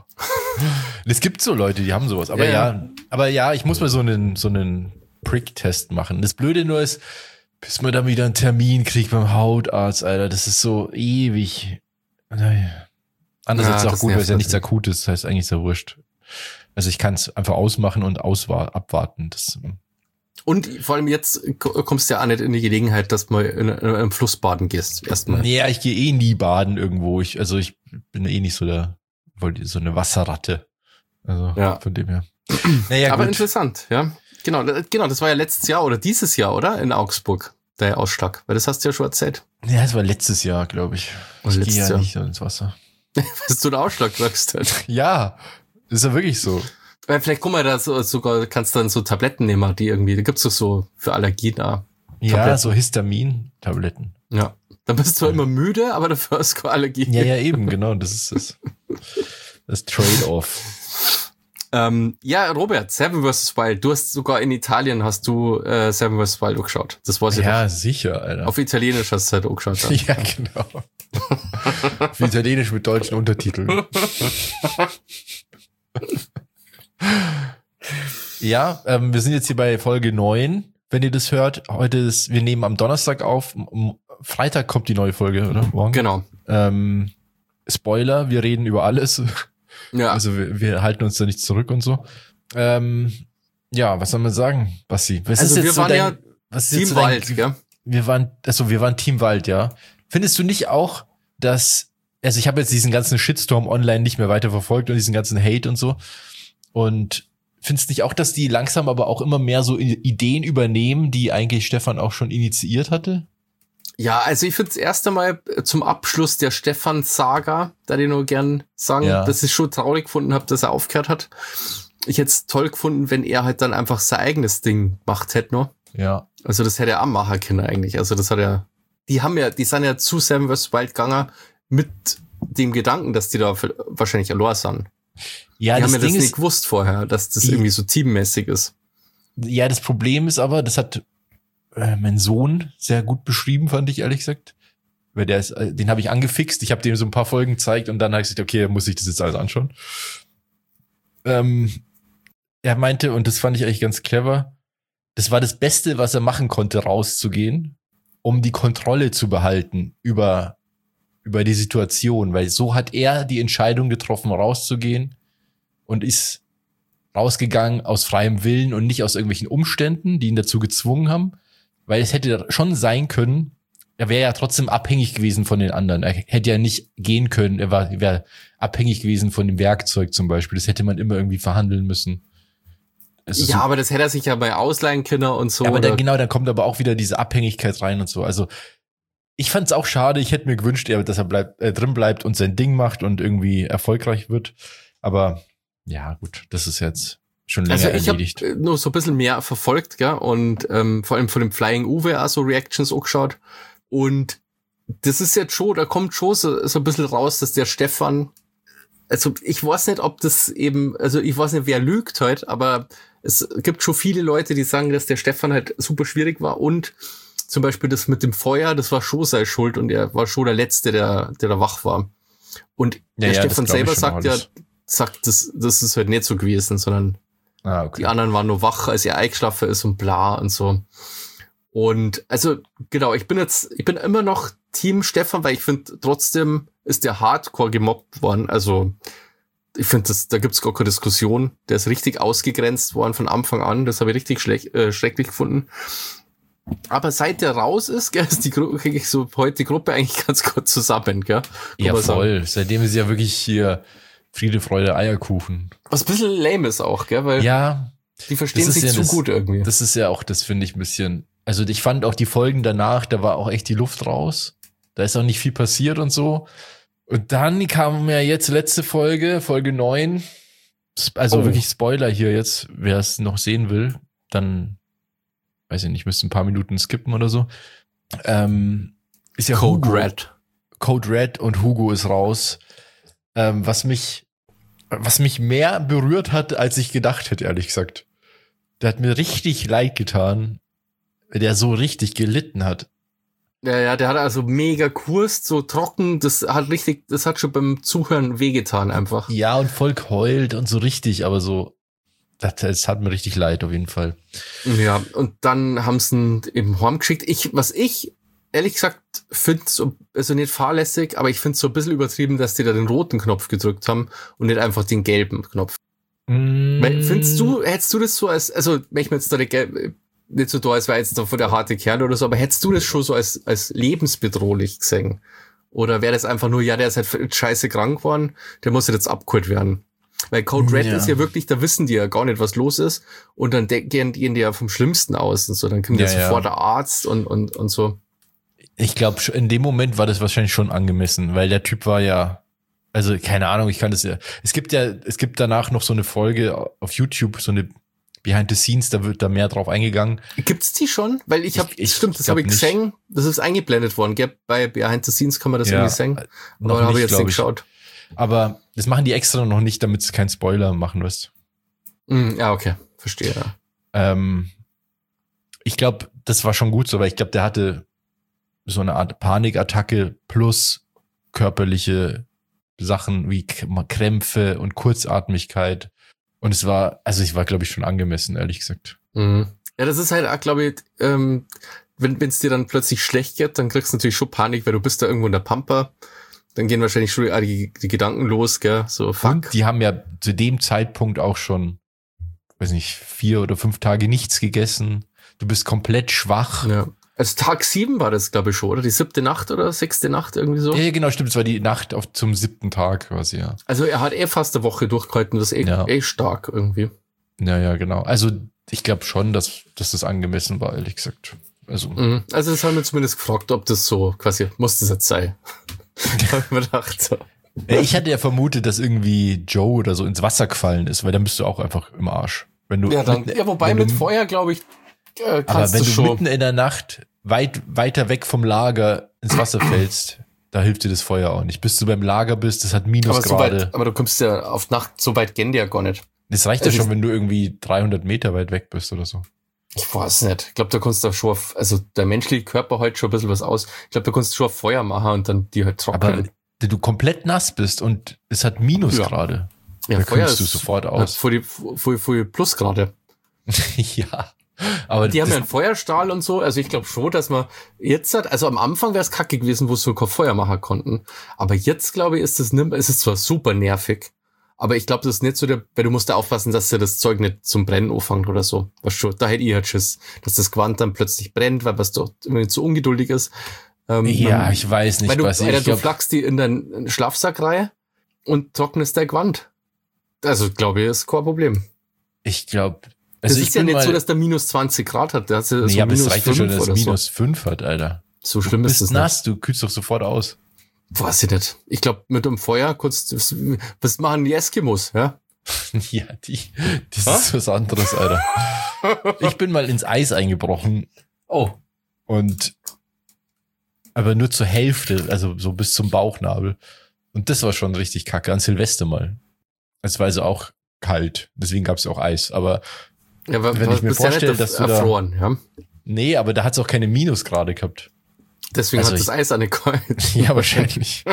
Es gibt so Leute, die haben sowas. Aber Ja, ja, ja. aber ja, ich muss mal so einen, so einen Prick-Test machen. Das Blöde nur ist, bis man dann wieder einen Termin kriegt beim Hautarzt, Alter, das ist so ewig. Naja. Andererseits Ja, auch das gut, weil es nervt ja nichts natürlich. Akutes, das heißt eigentlich ist ja wurscht. Also ich kann es einfach ausmachen und auswa- abwarten. Das, Und vor allem jetzt ko- kommst du ja auch nicht in die Gelegenheit, dass du mal in, in einem Fluss baden gehst. Erstmal. nee, ich gehe eh nie baden irgendwo. Ich, also ich bin eh nicht so der, wollte so eine Wasserratte. Also Ja. von dem her. Naja, Aber gut. interessant, ja. Genau, da- genau, das war ja letztes Jahr oder dieses Jahr, oder? In Augsburg, der Ausschlag. Weil das hast du ja schon erzählt. Ja, das war letztes Jahr, glaube ich. War Ich letztes gehe ja Jahr. nicht so ins Wasser. Dass du den Ausschlag kriegst halt. Ja, ist ja wirklich so. Weil vielleicht, guck mal, da so, sogar kannst du dann so Tabletten nehmen, die irgendwie, da gibt's doch so für Allergien da. Ja, Tabletten. so Histamin-Tabletten. Ja. Dann bist du zwar immer müde, aber dafür hast du keine Allergie. Ja, ja, eben, genau. Das ist das, das Trade-off. Ähm, ja, Robert, Seven versus. Wild. Du hast sogar in Italien hast du äh, Seven versus. Wild auch geschaut. Das weiß ich Ja, doch. sicher, Alter. Auf Italienisch hast du halt auch geschaut. Ja. Ja, genau. Auf Italienisch mit deutschen Untertiteln. Ja, ähm, wir sind jetzt hier bei Folge neun, wenn ihr das hört. Heute ist, wir nehmen am Donnerstag auf. Am Freitag kommt die neue Folge, oder? Morgen. Genau. Ähm, Spoiler, wir reden über alles. Ja. Also wir, wir halten uns da nicht zurück und so. Ähm, ja, was soll man sagen, Basti? Was Also ist jetzt wir so waren dein, ja was ist jetzt Team so dein, Wald, gell? Wir waren, also wir waren Team Wald, ja. Findest du nicht auch, dass, also ich habe jetzt diesen ganzen Shitstorm online nicht mehr weiter verfolgt und diesen ganzen Hate und so. Und findest nicht auch, dass die langsam aber auch immer mehr so I- Ideen übernehmen, die eigentlich Stefan auch schon initiiert hatte? Ja, also ich finde es erst einmal zum Abschluss der Stefan-Saga, da ich nur gern sagen, Ja. dass ich schon traurig gefunden habe, dass er aufgehört hat. Ich hätte es toll gefunden, wenn er halt dann einfach sein eigenes Ding gemacht hätte, noch. Ja. Also das hätte er auch machen können eigentlich. Also das hat er, die haben ja, die sind ja zu Seven versus. Wild gegangen mit dem Gedanken, dass die da wahrscheinlich allein sind. Ja, die das haben ja das Ding nicht ist, gewusst vorher, dass das Die- irgendwie so teammäßig ist. ja, das Problem ist aber, das hat äh, mein Sohn sehr gut beschrieben, fand ich ehrlich gesagt. Weil der ist, äh, den habe ich angefixt. Ich habe dem so ein paar Folgen gezeigt und dann habe ich gesagt, okay, muss ich das jetzt alles anschauen. Ähm, er meinte, und das fand ich eigentlich ganz clever, das war das Beste, was er machen konnte, rauszugehen, um die Kontrolle zu behalten über, über die Situation. Weil so hat er die Entscheidung getroffen, rauszugehen und ist rausgegangen aus freiem Willen und nicht aus irgendwelchen Umständen, die ihn dazu gezwungen haben. Weil es hätte schon sein können, er wäre ja trotzdem abhängig gewesen von den anderen. Er hätte ja nicht gehen können, er war, wäre abhängig gewesen von dem Werkzeug zum Beispiel. Das hätte man immer irgendwie verhandeln müssen. Es ist Ja, so- aber das hätte er sich ja bei ausleihen können und so. ja, aber dann, oder- genau, dann kommt aber auch wieder diese Abhängigkeit rein und so. Also ich fand es auch schade. Ich hätte mir gewünscht, er- dass er bleibt, äh, drin bleibt und sein Ding macht und irgendwie erfolgreich wird. Aber ja, gut, das ist jetzt schon länger Also ich habe erledigt. nur so ein bisschen mehr verfolgt, gell, und ähm, vor allem von dem Flying Uwe auch so Reactions angeschaut. Und das ist jetzt schon, da kommt schon so, so ein bisschen raus, dass der Stefan, also ich weiß nicht, ob das eben, also ich weiß nicht, wer lügt halt, aber es gibt schon viele Leute, die sagen, dass der Stefan halt super schwierig war und zum Beispiel das mit dem Feuer, das war schon seine Schuld und er war schon der Letzte, der, der da wach war. Und Ja, der ja, Stefan das glaub ich selber schon sagt ja, alles. sagt, das, das ist halt nicht so gewesen, sondern Ah, okay. die anderen waren nur wach, als er eingeschlafen ist und bla und so. Und also, genau, ich bin jetzt, ich bin immer noch Team Stefan, weil ich finde, trotzdem ist der Hardcore gemobbt worden. Also, ich finde, das, da gibt's gar keine Diskussion. Der ist richtig ausgegrenzt worden von Anfang an. Das habe ich richtig schlecht, äh, schrecklich gefunden. Aber seit der raus ist, gell, ist die Gruppe, kriege ich so heute die Gruppe eigentlich ganz gut zusammen, gell? Kann Ja, man sagen. voll. Seitdem ist ja wirklich hier Friede, Freude, Eierkuchen. Was ein bisschen lame ist auch, gell? Weil Ja, die verstehen das ist sich ja zu das- gut irgendwie. das ist ja auch, das finde ich ein bisschen, also ich fand auch die Folgen danach, da war auch echt die Luft raus. Da ist auch nicht viel passiert und so. Und dann kam ja jetzt letzte Folge, Folge neun. Sp- Also Oh. wirklich Spoiler hier jetzt, wer es noch sehen will, dann, weiß ich nicht, müsste ein paar Minuten skippen oder so. Ähm, ist ja Code Hugo. Red. Code Red und Hugo ist raus. Ähm, was mich, was mich mehr berührt hat, als ich gedacht hätte, ehrlich gesagt. Der hat mir richtig leid getan, der so richtig gelitten hat. Ja, ja, der hat also mega Kurs, so trocken, das hat richtig, das hat schon beim Zuhören wehgetan einfach. Ja, und voll geheult und so richtig, aber so, das, das hat mir richtig leid auf jeden Fall. Ja, und dann haben sie ihn eben heimgeschickt. Ich, was ich, ehrlich gesagt, finde so, also nicht fahrlässig, aber ich finde es so ein bisschen übertrieben, dass die da den roten Knopf gedrückt haben und nicht einfach den gelben Knopf. Weil, Findest du, hättest du das so als, also, wenn ich mir jetzt da die gelbe, nicht so da, als wäre jetzt da von der harte Kerl oder so, aber hättest du das schon so als, als lebensbedrohlich gesehen? Oder wäre das einfach nur, ja, der ist halt scheiße krank geworden, der muss jetzt abgeholt werden? Weil Code Red Ja. ist ja wirklich, da wissen die ja gar nicht, was los ist. Und dann de- gehen, gehen die ja vom Schlimmsten aus und so. Dann kommt ja, Ja, ja. sofort der Arzt und, und, und so. Ich glaube, in dem Moment war das wahrscheinlich schon angemessen, weil der Typ war ja, also keine Ahnung, ich kann das ja. Es gibt ja, es gibt danach noch so eine Folge auf YouTube, so eine Behind the Scenes, da wird da mehr drauf eingegangen. Gibt's die schon? Weil ich habe, Ich- ich stimmt, das glaub habe ich nicht. gesehen. Das ist eingeblendet worden, gell? Bei Behind the Scenes kann man das Ja, irgendwie sehen. noch Aber habe nicht, ich jetzt glaub nicht ich. geschaut. Aber das machen die extra noch nicht, damit es keinen Spoiler machen wirst. Mm, ja, okay. Verstehe, ja. Ähm, ich glaube, das war schon gut so, weil ich glaube, der hatte so eine Art Panikattacke plus körperliche Sachen wie K- Krämpfe und Kurzatmigkeit. Und es war, also ich war, glaube ich, schon angemessen, ehrlich gesagt. Mhm. Ja, das ist halt auch, glaube ich, ähm, wenn es dir dann plötzlich schlecht geht, dann kriegst du natürlich schon Panik, weil du bist da irgendwo in der Pampa. Dann gehen wahrscheinlich schon die, die Gedanken los, gell? So, fuck. Und die haben ja zu dem Zeitpunkt auch schon, weiß nicht, vier oder fünf Tage nichts gegessen. Du bist komplett schwach. Ja. Also Tag sieben war das, glaube ich, schon, oder? Die siebte Nacht oder sechste Nacht irgendwie so. Ja, genau, stimmt. Es war die Nacht auf, zum siebten Tag quasi, ja. Also er hat eh fast eine Woche durchgehalten, das ist eh, Ja. eh stark irgendwie. Ja, ja, genau. Also ich glaube schon, dass, dass das angemessen war, ehrlich gesagt. Also, Mhm. Also das haben wir zumindest gefragt, ob das so quasi, muss das jetzt sein? Da hab ich mir gedacht, so. ich hatte ja vermutet, dass irgendwie Joe oder so ins Wasser gefallen ist, weil dann bist du auch einfach im Arsch. Wenn du Ja, dann, mitten- ja, wobei wenn mit du, Feuer, glaube ich, äh, aber kannst wenn du du schon. mitten in der Nacht weit weiter weg vom Lager ins Wasser fällst, da hilft dir das Feuer auch nicht. Bis du beim Lager bist, das hat aber, so Minusgrade. weit, aber du kommst ja auf Nacht, so weit gehen die ja gar nicht. Das reicht ja Also schon, wenn du irgendwie dreihundert Meter weit weg bist oder so. Ich weiß nicht. Ich glaube, da kannst du auch schon auf, also der menschliche Körper hält schon ein bisschen was aus. Ich glaube, da kannst du schon auf Feuer machen und dann die halt Aber trocknen. du komplett nass bist und es hat Minusgrade. Ja, da Feuer kühlst du ist- sofort Ja, aus. vor die, vor, vor Plusgrade. ja. Aber Die haben das, ja einen Feuerstahl und so. Also ich glaube schon, dass man jetzt hat, also am Anfang wäre es kacke gewesen, wo sie kein Feuer machen konnten. Aber jetzt, glaube ich, ist es nimmer, ist es zwar super nervig, aber ich glaube, das ist nicht so der, weil du musst da aufpassen, dass dir das Zeug nicht zum Brennen anfängt oder so. Was schon, da hätte ich halt Schiss, dass das Gewand dann plötzlich brennt, weil was dort irgendwie zu ungeduldig ist. Ähm, ja, man- ich weiß nicht, weil du, was ich, Alter, ich du glaub, flackst die in deinen Schlafsack rein und trocknest dein Gewand. Also, glaube ich, ist kein Problem. ich glaube, Das also ich ist ja bin nicht mal, so, dass der minus zwanzig Grad hat. Der hat ja nee, so aber es minus reicht ja schon, fünf dass oder es minus fünf hat, Alter. so. So Du schlimm ist bist das nicht. nass, du kühlst doch sofort aus. Weiß ich nicht. Ich glaube, mit dem Feuer kurz, was, was machen die Eskimos, ja? ja, die, das Ha? ist was anderes, Alter. Ich bin mal ins Eis eingebrochen Oh. und aber nur zur Hälfte, also so bis zum Bauchnabel. Und das war schon richtig kacke, an Silvester mal. Es war also auch kalt, deswegen gab es auch Eis. Aber Ja, aber Wenn ich mir bist ja vorstelle, nicht dass du da- erfroren, ja? Nee, aber da hat es auch keine Minusgrade gehabt. Deswegen Also hat das ich- Eis eine Keule. Ja, wahrscheinlich.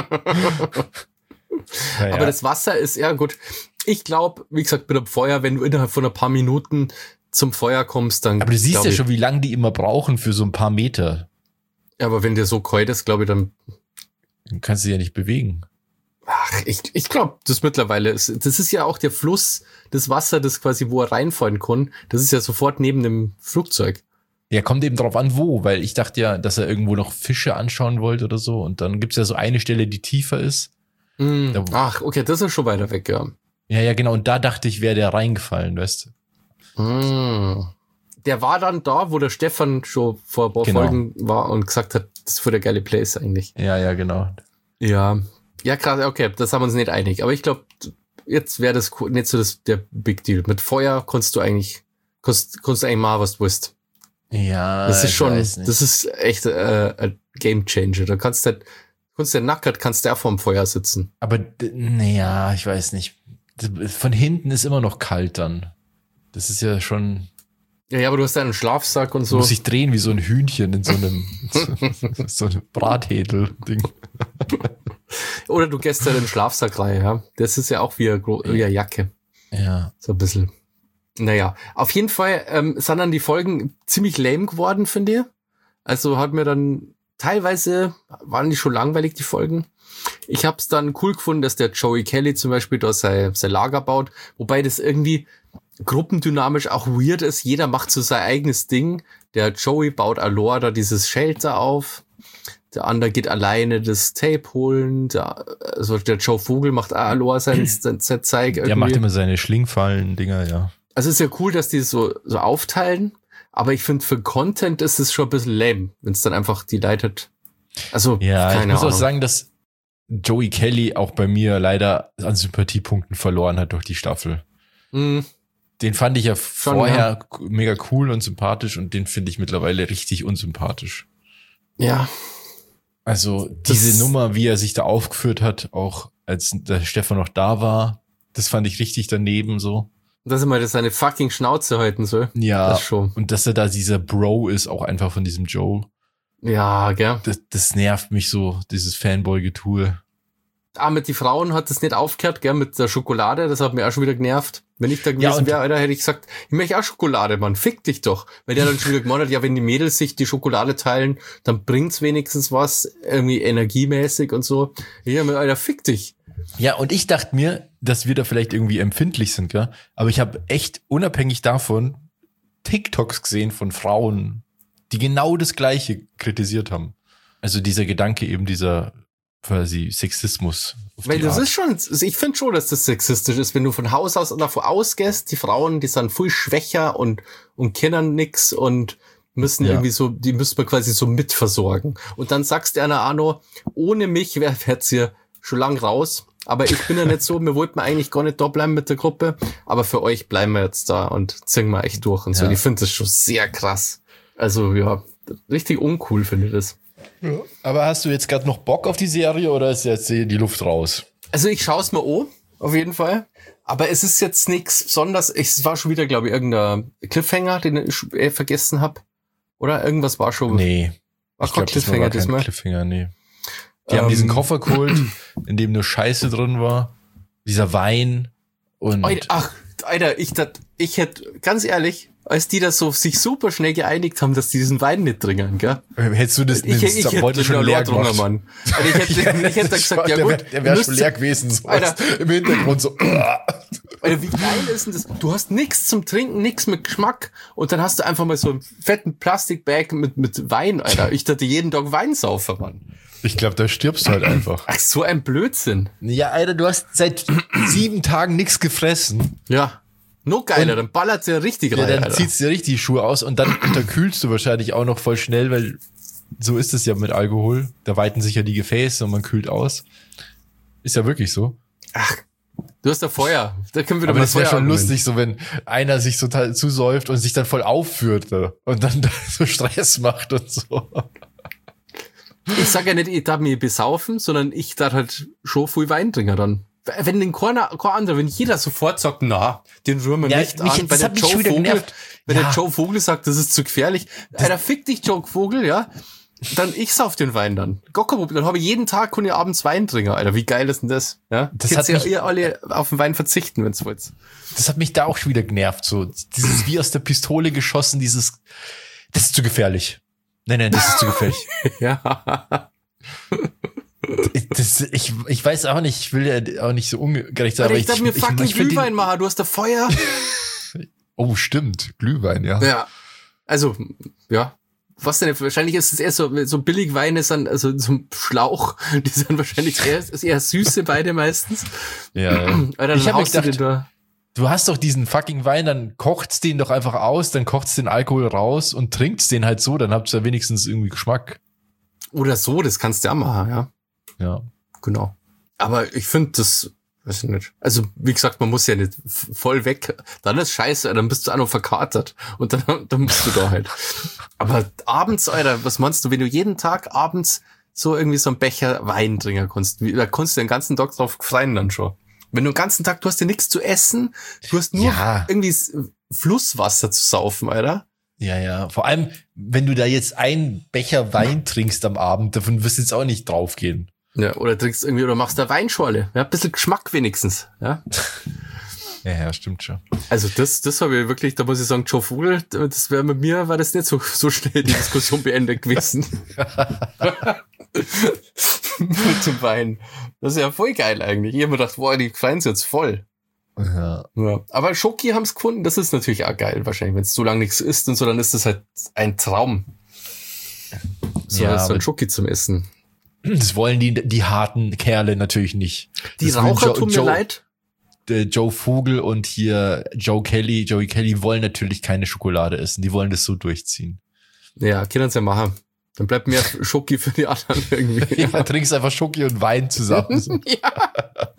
Naja. Aber das Wasser ist, ja gut. Ich glaube, wie gesagt, mit dem Feuer, wenn du innerhalb von ein paar Minuten zum Feuer kommst, dann. Aber du siehst glaub ja ich, schon, wie lange die immer brauchen für so ein paar Meter. Ja, aber wenn dir so kalt ist, glaube ich, dann. Dann kannst du dich ja nicht bewegen. Ach, ich, ich glaube, das mittlerweile ist. Das ist ja auch der Fluss, das Wasser, das quasi, wo er reinfallen kann. Das ist ja sofort neben dem Flugzeug. Ja, kommt eben drauf an, wo, weil ich dachte ja, dass er irgendwo noch Fische anschauen wollte oder so. Und dann gibt's ja so eine Stelle, die tiefer ist. Mm. Da- Ach, okay, das ist schon weiter weg, ja. Ja, ja, genau. Und da dachte ich, wäre der reingefallen, weißt du? Mm. Der war dann da, wo der Stefan schon vor ein paar Genau. Folgen war und gesagt hat, das ist voll der geile Place eigentlich. Ja, ja, genau. Ja. Ja, krass, okay, das haben wir uns nicht einig. Aber ich glaube, jetzt wäre das nicht so das, der Big Deal. Mit Feuer kannst du eigentlich, kannst, kannst du eigentlich machen, was du willst. Ja, Das ist ich schon, weiß nicht. das ist echt äh, ein Game Changer. Da kannst du, kannst du nackert, kannst du auch vorm Feuer sitzen. Aber, d- naja, ich weiß nicht. Das- Von hinten ist immer noch kalt dann. Das ist ja schon, Ja, ja, aber du hast ja einen Schlafsack und du so. musst dich drehen wie so ein Hühnchen in so einem, so einem Brathädel-Ding. Oder du gehst ja in den Schlafsack rein, ja. Das ist ja auch wie eine, gro- wie eine Jacke. Ja. So ein bisschen. Naja, auf jeden Fall ähm, sind dann die Folgen ziemlich lame geworden, finde ich. Also hat mir dann, teilweise waren die schon langweilig, die Folgen. Ich hab's dann cool gefunden, dass der Joey Kelly zum Beispiel da sein, sein Lager baut, wobei das irgendwie gruppendynamisch auch weird ist. Jeder macht so sein eigenes Ding. Der Joey baut Alor da dieses Shelter auf. Der andere geht alleine das Tape holen. Der, also der Joe Vogel macht auch Alor sein, sein, sein Zeug irgendwie. Der macht immer seine Schlingfallen-Dinger, ja. Also ist ja cool, dass die so, so aufteilen, aber ich finde, für Content ist es schon ein bisschen lame, wenn es dann einfach die leitet. Also, Ja, keine ich muss Ahnung. auch sagen, dass Joey Kelly auch bei mir leider an Sympathiepunkten verloren hat durch die Staffel. Hm, Den fand ich ja Schon, vorher k- mega cool und sympathisch und den finde ich mittlerweile richtig unsympathisch. ja, Also Das- diese Nummer, wie er sich da aufgeführt hat, auch als der Stefan noch da war, das fand ich richtig daneben so. dass er mal das seine fucking Schnauze halten soll. Ja, Das schon. und dass er da dieser Bro ist, auch einfach von diesem Joe. Ja, gell. Das, das nervt mich so, dieses Fanboy-Getue. Ah, mit die Frauen hat das nicht aufgehört, gell, mit der Schokolade, das hat mir auch schon wieder genervt. Wenn ich da Ja, gewesen und- wäre, Alter, hätte ich gesagt, ich möchte auch Schokolade, Mann, fick dich doch. Weil der dann schon wieder gemeint hat, ja, wenn die Mädels sich die Schokolade teilen, dann bringt's wenigstens was, irgendwie energiemäßig und so. Ja, Alter, fick dich. Ja, und ich dachte mir, dass wir da vielleicht irgendwie empfindlich sind, gell? Aber ich habe echt unabhängig davon TikToks gesehen von Frauen, die genau das Gleiche kritisiert haben. Also dieser Gedanke eben dieser quasi Sexismus. auf Weil die das Art. ist schon, ich finde schon, dass das sexistisch ist, wenn du von Haus aus davon ausgehst, die Frauen, die sind viel schwächer und, und kennen nix und müssen Ja. irgendwie so, die müssen wir quasi so mitversorgen. Und dann sagst du einer, Arno, ohne mich wäre jetzt hier schon lang raus. Aber ich bin ja nicht so, wir wollten eigentlich gar nicht da bleiben mit der Gruppe, aber für euch bleiben wir jetzt da und ziehen wir echt durch und so. Ja. Ich finde das schon sehr krass. Also ja, richtig uncool finde ich das. Aber hast du jetzt gerade noch Bock auf die Serie oder ist jetzt die Luft raus? Also ich schaue es mir an, auf jeden Fall. Aber es ist jetzt nichts besonders. Es war schon wieder, glaube ich, irgendein Cliffhanger, den ich äh, vergessen habe. Oder irgendwas war schon. Nee. war Ich kein glaube, das war Cliffhanger gar kein diesmal. Cliffhanger, nee. Die Ähm, haben diesen Koffer geholt, in dem nur Scheiße drin war. Dieser Wein und Alter, ach, Alter, ich, dat, ich hätte, ganz ehrlich, als die das so sich super schnell geeinigt haben, dass die diesen Wein nicht trinken, gell? hättest du das Ich, ich, hätte heute schon den leer getrunken, gemacht. Mann. Also ich hätte, ich hätte dann gesagt, ja der gut. wär, der wäre müsst schon ihr- leer gewesen. So Alter. im Hintergrund so. Alter, wie geil ist denn das? Du hast nichts zum Trinken, nichts mit Geschmack und dann hast du einfach mal so einen fetten Plastikbag mit, mit Wein, Alter. Ich dachte jeden Tag Wein saufen, Mann. Ich glaube, da stirbst du halt einfach. Ach, so ein Blödsinn. Ja, Alter, du hast seit sieben Tagen nichts gefressen. Ja. Noch geiler, Und- dann ballert's ja richtig Ja, rein, dann Alter. zieht's dir richtig die Schuhe aus und dann unterkühlst du wahrscheinlich auch noch voll schnell, weil so ist es ja mit Alkohol. Da weiten sich ja die Gefäße und man kühlt aus. Ist ja wirklich so. Du hast da Feuer. Da können wir doch Aber mal das wäre Feuer schon argumentieren. lustig, so wenn einer sich total zusäuft und sich dann voll aufführt ne? und dann da so Stress macht und so. Ich sag ja nicht, ich darf mich besaufen, sondern ich darf halt schon viel Wein trinken dann. wenn den keiner, kein anderer, wenn jeder sofort sagt, na, den rühren wir Ja, nicht mich- an, das weil hat der mich Joe schon wieder Vogel, genervt. wenn Ja. der Joe Vogel sagt, das ist zu gefährlich, Alter, fick dich, Joe Vogel, ja, dann ich sauf den Wein dann. Gar kein Problem. Dann habe ich jeden Tag kann ich abends Wein trinken, Alter. Wie geil ist denn das? Ja? Das Könnt hat ihr mich- ihr alle auf den Wein verzichten, wenn's wollt. Das hat mich da auch schon wieder genervt. So, dieses wie aus der Pistole geschossen, dieses, das ist zu gefährlich. Nein, nein, das ist zu gefährlich. Ja. Das, ich, ich weiß auch nicht, ich will ja auch nicht so ungerecht sein, Alter, aber ich darf mir fucking ich find Glühwein den- machen. Du hast da Feuer. Oh, stimmt. Glühwein, ja. Ja. Also, ja. Was denn? Wahrscheinlich ist es eher so, so Billigweine sind, also so ein Schlauch. Die sind wahrscheinlich eher, ist eher süße beide meistens. ja, ja. Alter, dann Ich hab mir haust du gedacht, den da. Du hast doch diesen fucking Wein, dann kocht's den doch einfach aus, dann kocht's den Alkohol raus und trinkt's den halt so, dann habt's ja wenigstens irgendwie Geschmack. Oder so, das kannst du ja machen, ja. Ja. Genau. Aber ich finde das, weiß ich nicht. Also, wie gesagt, man muss ja nicht f- voll weg. Dann ist scheiße, dann bist du auch noch verkatert. Und dann, dann musst du da halt. Aber abends, Alter, was meinst du, wenn du jeden Tag abends so irgendwie so einen Becher Wein trinken kannst? Wie, da kannst du den ganzen Tag drauf freuen dann schon. Wenn du den ganzen Tag, du hast ja nichts zu essen, du hast nur Ja. irgendwie s- Flusswasser zu saufen, Alter. Ja, ja. Vor allem, wenn du da jetzt einen Becher Wein trinkst am Abend, davon wirst du jetzt auch nicht draufgehen. Ja, oder trinkst irgendwie, oder machst da Weinschorle. Ja, ein bisschen Geschmack wenigstens, ja. Ja, ja, stimmt schon. Also das, das habe ich wirklich, da muss ich sagen, Joe Vogel, das wäre mit mir, war das nicht so, so schnell die Diskussion beendet gewesen. Zum Wein. Das ist ja voll geil eigentlich. Ich habe mir gedacht, boah, die freuen sich jetzt voll. Ja. Ja. Aber Schoki haben es gefunden, das ist natürlich auch geil wahrscheinlich. Wenn es so lange nichts isst und so, dann ist das halt ein Traum. So, Ja, so aber- ein Schoki zum Essen. Das wollen die, die harten Kerle natürlich nicht. Die Das will Raucher Joe- tun mir Joe- leid. Der Joe Vogel und hier Joe Kelly, Joey Kelly wollen natürlich keine Schokolade essen. Die wollen das so durchziehen. Ja, können sie ja machen. Dann bleibt mehr Schoki für die anderen irgendwie. Ja, trinkst einfach Schoki und Wein zusammen. So. Ja.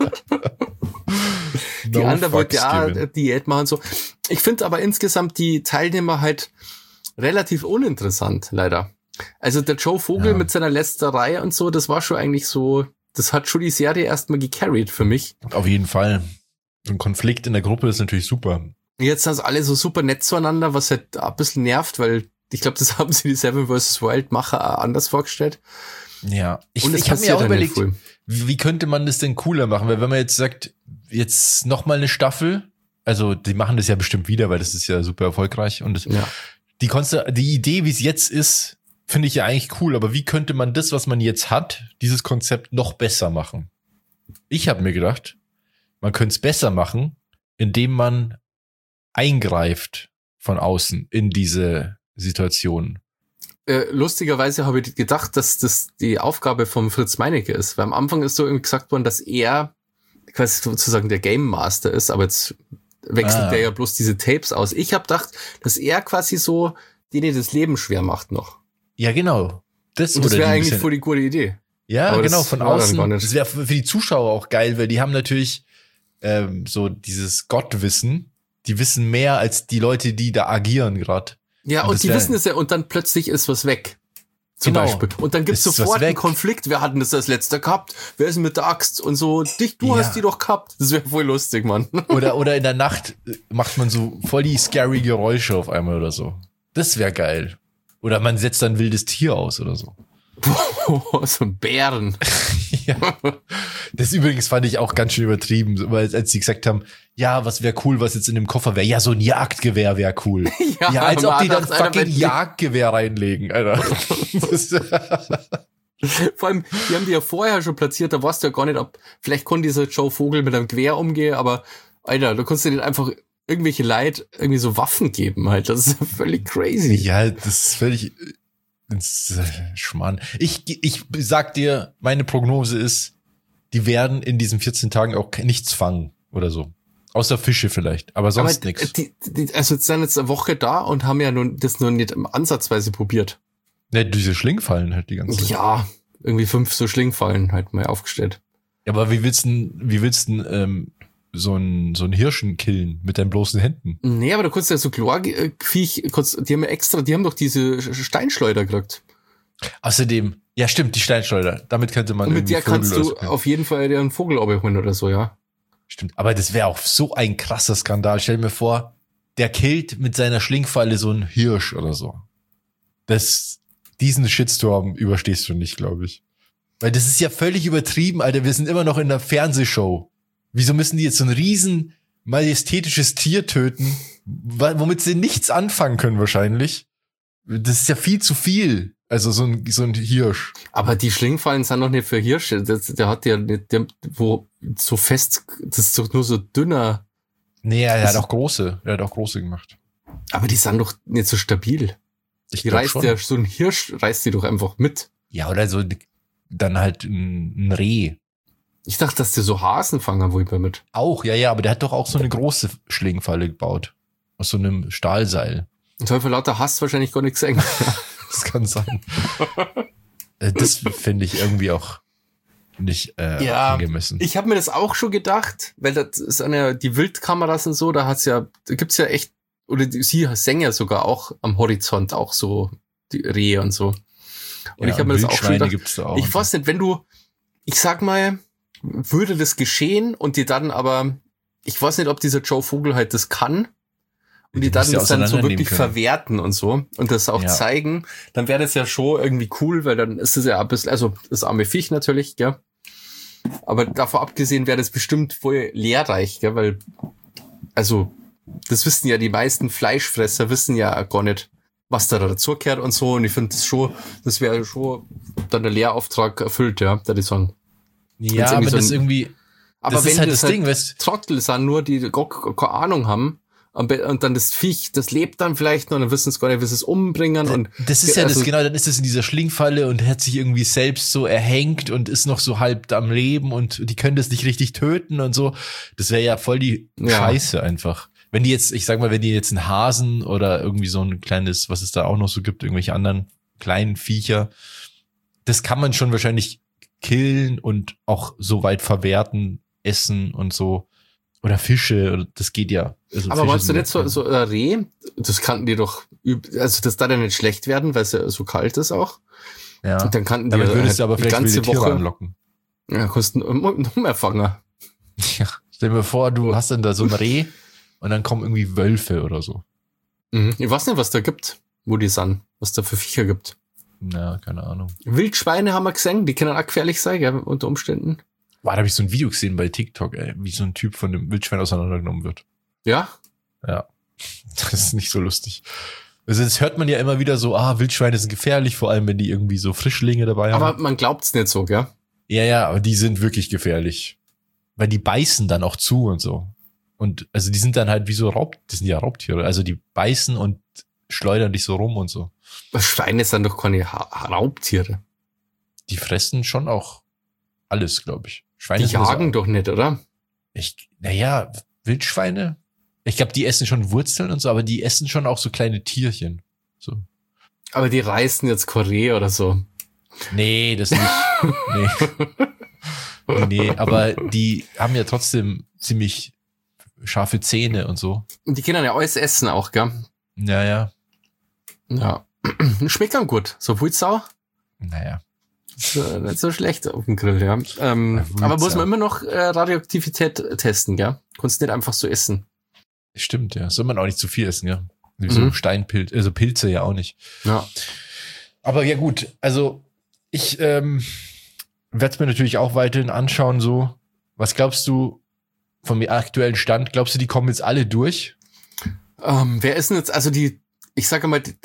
Die No andere wollte fucks ja given. Diät machen und so. Ich finde aber insgesamt die Teilnehmer halt relativ uninteressant, leider. Also der Joe Vogel Ja. mit seiner Lästerei und so, das war schon eigentlich so, das hat schon die Serie erstmal gecarried für mich. Auf jeden Fall. So ein Konflikt in der Gruppe ist natürlich super. Jetzt sind sie alle so super nett zueinander, was halt ein bisschen nervt, weil ich glaube, das haben sie die Seven versus Wild Macher auch anders vorgestellt. Ja. Ich, Und es ich habe mir passiert auch dann nicht überlegt, viel. wie, wie könnte man das denn cooler machen? Weil wenn man jetzt sagt, jetzt noch mal eine Staffel, also die machen das ja bestimmt wieder, weil das ist ja super erfolgreich und das, Ja. die Konsta die Idee, wie es jetzt ist, finde ich ja eigentlich cool, aber wie könnte man das, was man jetzt hat, dieses Konzept noch besser machen? Ich habe mir gedacht, man könnte es besser machen, indem man eingreift von außen in diese Situation. Äh, lustigerweise habe ich gedacht, dass das die Aufgabe vom Fritz Meinecke ist, weil am Anfang ist so irgendwie gesagt worden, dass er quasi sozusagen der Game Master ist, aber jetzt wechselt Ah. der ja bloß diese Tapes aus. Ich habe gedacht, dass er quasi so denen das Leben schwer macht noch. Ja, genau. Das, Und das oder wäre die ein eigentlich bisschen- voll die gute Idee. Ja, Aber genau, das von war dann außen. gar nicht. Das wäre für die Zuschauer auch geil, weil die haben natürlich ähm, so dieses Gottwissen. Die wissen mehr als die Leute, die da agieren gerade. Ja, Und und, das die wär- wissen es ja, und dann plötzlich ist was weg. Zum Genau. Beispiel. Und dann gibt's Ist was sofort einen weg. Konflikt. Wer hat denn das als letzter gehabt? Wer ist denn mit der Axt? Und so, dich, du Ja. hast die doch gehabt. Das wäre voll lustig, Mann. Oder, oder in der Nacht äh, macht man so voll die scary Geräusche auf einmal oder so. Das wäre geil. Oder man setzt dann ein wildes Tier aus oder so. So ein Bären. Ja. Das übrigens fand ich auch ganz schön übertrieben, so, weil als sie gesagt haben, ja, was wäre cool, was jetzt in dem Koffer wäre. Ja, so ein Jagdgewehr wäre cool. Ja, Ja, als ob man die dann dachte, Alter, fucking wenn die- Jagdgewehr reinlegen, Alter. Das, Vor allem, die haben die ja vorher schon platziert, da weißt du ja gar nicht, ob, vielleicht konnte dieser Joe Vogel mit einem Gewehr umgehen, aber, Alter, du konntest dir nicht einfach irgendwelche Leid irgendwie so Waffen geben, halt. Das ist ja völlig crazy. ja, das ist völlig ins äh, Schmarrn. Ich, ich sag dir, meine Prognose ist, die werden in diesen vierzehn Tagen auch nichts fangen oder so. Außer Fische vielleicht, aber sonst aber nichts. die, die, also jetzt sind jetzt eine Woche da und haben ja nun, das nur nicht ansatzweise probiert. Ne, diese Schlingfallen halt die ganze Zeit. Ja, irgendwie fünf so Schlingfallen halt mal aufgestellt. Aber wie willst du, wie willst du ähm, so ein so ein Hirschen killen mit deinen bloßen Händen? Nee, aber da konntest du ja so Chlorviech, die haben ja extra, die haben doch diese Steinschleuder gekriegt. Außerdem, ja stimmt, die Steinschleuder. Damit könnte man Und mit irgendwie der kannst Vögel du oder so- auf jeden Fall dir einen Vogel abholen oder so, ja. Stimmt, aber das wäre auch so ein krasser Skandal. Stell dir mir vor, der killt mit seiner Schlingfalle so einen Hirsch oder so. Das, diesen Shitstorm überstehst du nicht, glaube ich. Weil das ist ja völlig übertrieben, Alter. Wir sind immer noch in einer Fernsehshow. Wieso müssen die jetzt so ein riesen majestätisches Tier töten, womit sie nichts anfangen können wahrscheinlich? Das ist ja viel zu viel. Also so ein, so ein Hirsch. Aber die Schlingfallen sind doch nicht für Hirsche. Das, der hat ja nicht, der, wo so fest, das ist doch nur so dünner. Nee, er hat auch große. Er hat auch große gemacht. Aber die sind doch nicht so stabil. Ich Die reißt ja, so ein Hirsch reißt die doch einfach mit. Ja, oder so dann halt ein, ein Reh. Ich dachte, dass der so Hasen fangen wohl mit. Auch, ja, ja, aber der hat doch auch so eine große Schlingfalle gebaut. Aus so einem Stahlseil. Und so vor lauter Hass wahrscheinlich gar nichts gesehen. Das kann sein. Das finde ich irgendwie auch nicht äh, ja, angemessen. Ich habe mir das auch schon gedacht, weil das ist eine, die Wildkameras und so, da hat's ja, da gibt's ja echt, oder die, sie singen ja sogar auch am Horizont auch so die Rehe und so. Und ja, ich habe mir das auch schon gedacht. Gibt's da auch ich weiß nicht, wenn du, ich sag mal, würde das geschehen und die dann aber, ich weiß nicht, ob dieser Joe Vogel halt das kann. Und die, die dann das dann so wirklich können. verwerten und so und das auch ja. zeigen, dann wäre das ja schon irgendwie cool, weil dann ist es ja ein bisschen, also das arme Viech natürlich, gell. Aber davon abgesehen wäre das bestimmt voll lehrreich, gell, weil, also, das wissen ja die meisten Fleischfresser, wissen ja gar nicht, was da dazugehört und so. Und ich finde das schon, das wäre schon dann der Lehrauftrag erfüllt, ja, da die sagen. Ja, aber so das ein, irgendwie, aber das wenn ist halt das das halt Ding, weißt Trottel sind nur, die gar keine Ahnung haben, und dann das Viech, das lebt dann vielleicht noch, und dann wissen es gar nicht, wie sie es umbringen. Und das ist ja also, das, genau, dann ist es in dieser Schlingfalle und hat sich irgendwie selbst so erhängt und ist noch so halb am Leben und die können das nicht richtig töten und so. Das wäre ja voll die ja. Scheiße einfach. Wenn die jetzt, ich sag mal, wenn die jetzt einen Hasen oder irgendwie so ein kleines, was es da auch noch so gibt, irgendwelche anderen kleinen Viecher, das kann man schon wahrscheinlich killen und auch so weit verwerten, essen und so. Oder Fische, das geht ja. Also aber Fische meinst du nicht so, so ein Reh? Das kannten die doch, also das darf ja nicht schlecht werden, weil es ja so kalt ist auch. Ja. Und dann kannten die Damit ja würdest du aber die vielleicht ganze Tiere Woche anlocken. Ja, kosten noch mehr Fanger. Ja, stell dir vor, du hast dann da so ein Reh und dann kommen irgendwie Wölfe oder so. Mhm. Ich weiß nicht, was da gibt, wo die sind, was da für Viecher gibt. Ja, keine Ahnung. Wildschweine haben wir gesehen, die können auch gefährlich sein, ja, unter Umständen. Boah, da habe ich so ein Video gesehen bei TikTok, ey, wie so ein Typ von dem Wildschwein auseinandergenommen wird. Ja? Ja. Das ist nicht so lustig. Also das hört man ja immer wieder so, ah, Wildschweine sind gefährlich, vor allem wenn die irgendwie so Frischlinge dabei haben. Aber man glaubt's nicht so, gell? Ja, ja, aber die sind wirklich gefährlich. Weil die beißen dann auch zu und so. Und also die sind dann halt wie so Raub, das sind ja Raubtiere. Also die beißen und schleudern dich so rum und so. Schweine sind doch keine ha- Raubtiere. Die fressen schon auch alles, glaube ich. Schweine die jagen so, doch nicht, oder? Ich, naja, Wildschweine. Ich glaube, die essen schon Wurzeln und so, aber die essen schon auch so kleine Tierchen. So. Aber die reißen jetzt Korea oder so. Nee, das nicht. nee. nee. Nee, aber die haben ja trotzdem ziemlich scharfe Zähne und so. Und die können ja alles essen auch, gell? Ja, ja. Ja. Schmeckt dann gut. So Wulzau. Naja. So, nicht so schlecht auf dem Grill, ja. Ähm, aber muss man immer noch äh, Radioaktivität testen, gell? Kannst nicht einfach so essen. Stimmt, ja. Soll man auch nicht zu viel essen, ja. Wie so Mhm. Steinpilz, also Pilze ja auch nicht. Ja. Aber ja gut, also ich ähm, werde es mir natürlich auch weiterhin anschauen, so. Was glaubst du vom aktuellen Stand? Glaubst du, die kommen jetzt alle durch? Ähm, wer ist denn jetzt, also die, ich sage mal, die,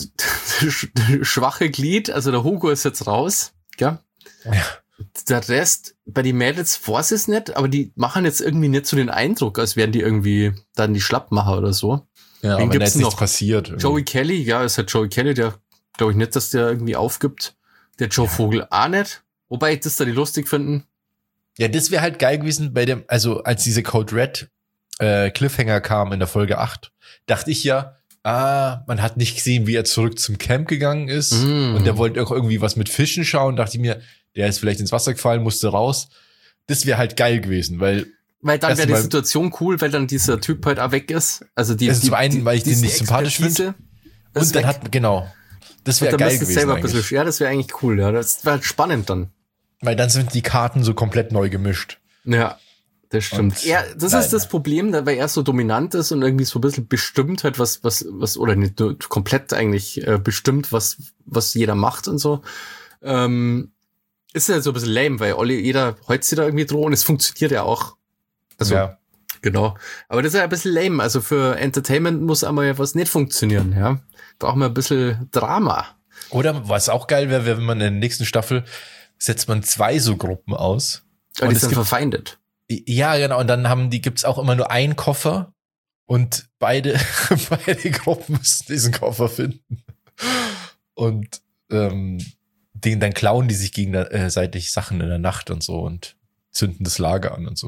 die schwache Glied, also der Hugo ist jetzt raus, gell? Ja. Der Rest, bei den Mädels weiß ich es nicht, aber die machen jetzt irgendwie nicht so den Eindruck, als wären die irgendwie dann die Schlappmacher oder so. Ja, Wen aber da gibt's ist nichts noch? passiert. irgendwie. Joey Kelly, ja, ist halt Joey Kelly, der glaube ich nicht, dass der irgendwie aufgibt. Der Joe Vogel auch nicht. Wobei ich das da die lustig finden. Ja, das wäre halt geil gewesen bei dem, also als diese Code Red äh, Cliffhanger kam in der Folge acht, dachte ich ja, ah, man hat nicht gesehen, wie er zurück zum Camp gegangen ist Mm. und der wollte auch irgendwie was mit Fischen schauen, dachte ich mir, der ist vielleicht ins Wasser gefallen, musste raus. Das wäre halt geil gewesen, weil Weil dann wäre die Erstmal- Situation cool, weil dann dieser Typ halt auch weg ist. Also die, Also die zum einen, weil ich den diese nicht sympathisch Expertise ist und dann weg. hat, genau, das Und wäre dann geil müsste es gewesen selber ein eigentlich. bisschen, ja, das wäre eigentlich cool, ja. Das wäre halt spannend dann. Weil dann sind die Karten so komplett neu gemischt. Ja. Das stimmt. Und Ja, das nein. ist das Problem, weil er so dominant ist und irgendwie so ein bisschen bestimmt hat, was, was, was, oder nicht nur komplett eigentlich äh, bestimmt, was, was jeder macht und so. Ähm, ist ja so ein bisschen lame, weil alle, jeder heute sich da irgendwie drohen. Es funktioniert ja auch. Also, ja. genau. Aber das ist ja ein bisschen lame. Also für Entertainment muss einmal ja was nicht funktionieren, ja. Brauchen wir ein bisschen Drama. Oder was auch geil wäre, wenn man in der nächsten Staffel setzt man zwei so Gruppen aus. Aber Und die es sind gibt, verfeindet. ja, genau. Und dann haben die, gibt's auch immer nur einen Koffer und beide, beide Gruppen müssen diesen Koffer finden. Und ähm, den, dann klauen die sich gegenseitig Sachen in der Nacht und so und zünden das Lager an und so.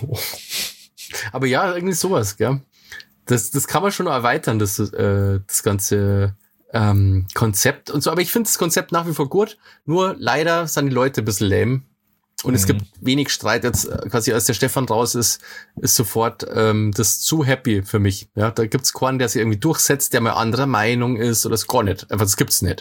Aber ja, irgendwie sowas, gell? Das, das kann man schon noch erweitern, das, äh, das ganze ähm, Konzept und so. Aber ich finde das Konzept nach wie vor gut. Nur leider sind die Leute ein bisschen lame. Und es Mhm. gibt wenig Streit. Jetzt äh, quasi, als der Stefan raus ist, ist sofort ähm, das zu happy für mich. Ja, da gibt's keinen, der sich irgendwie durchsetzt, der mal anderer Meinung ist oder das gar nicht. Einfach, das gibt's nicht.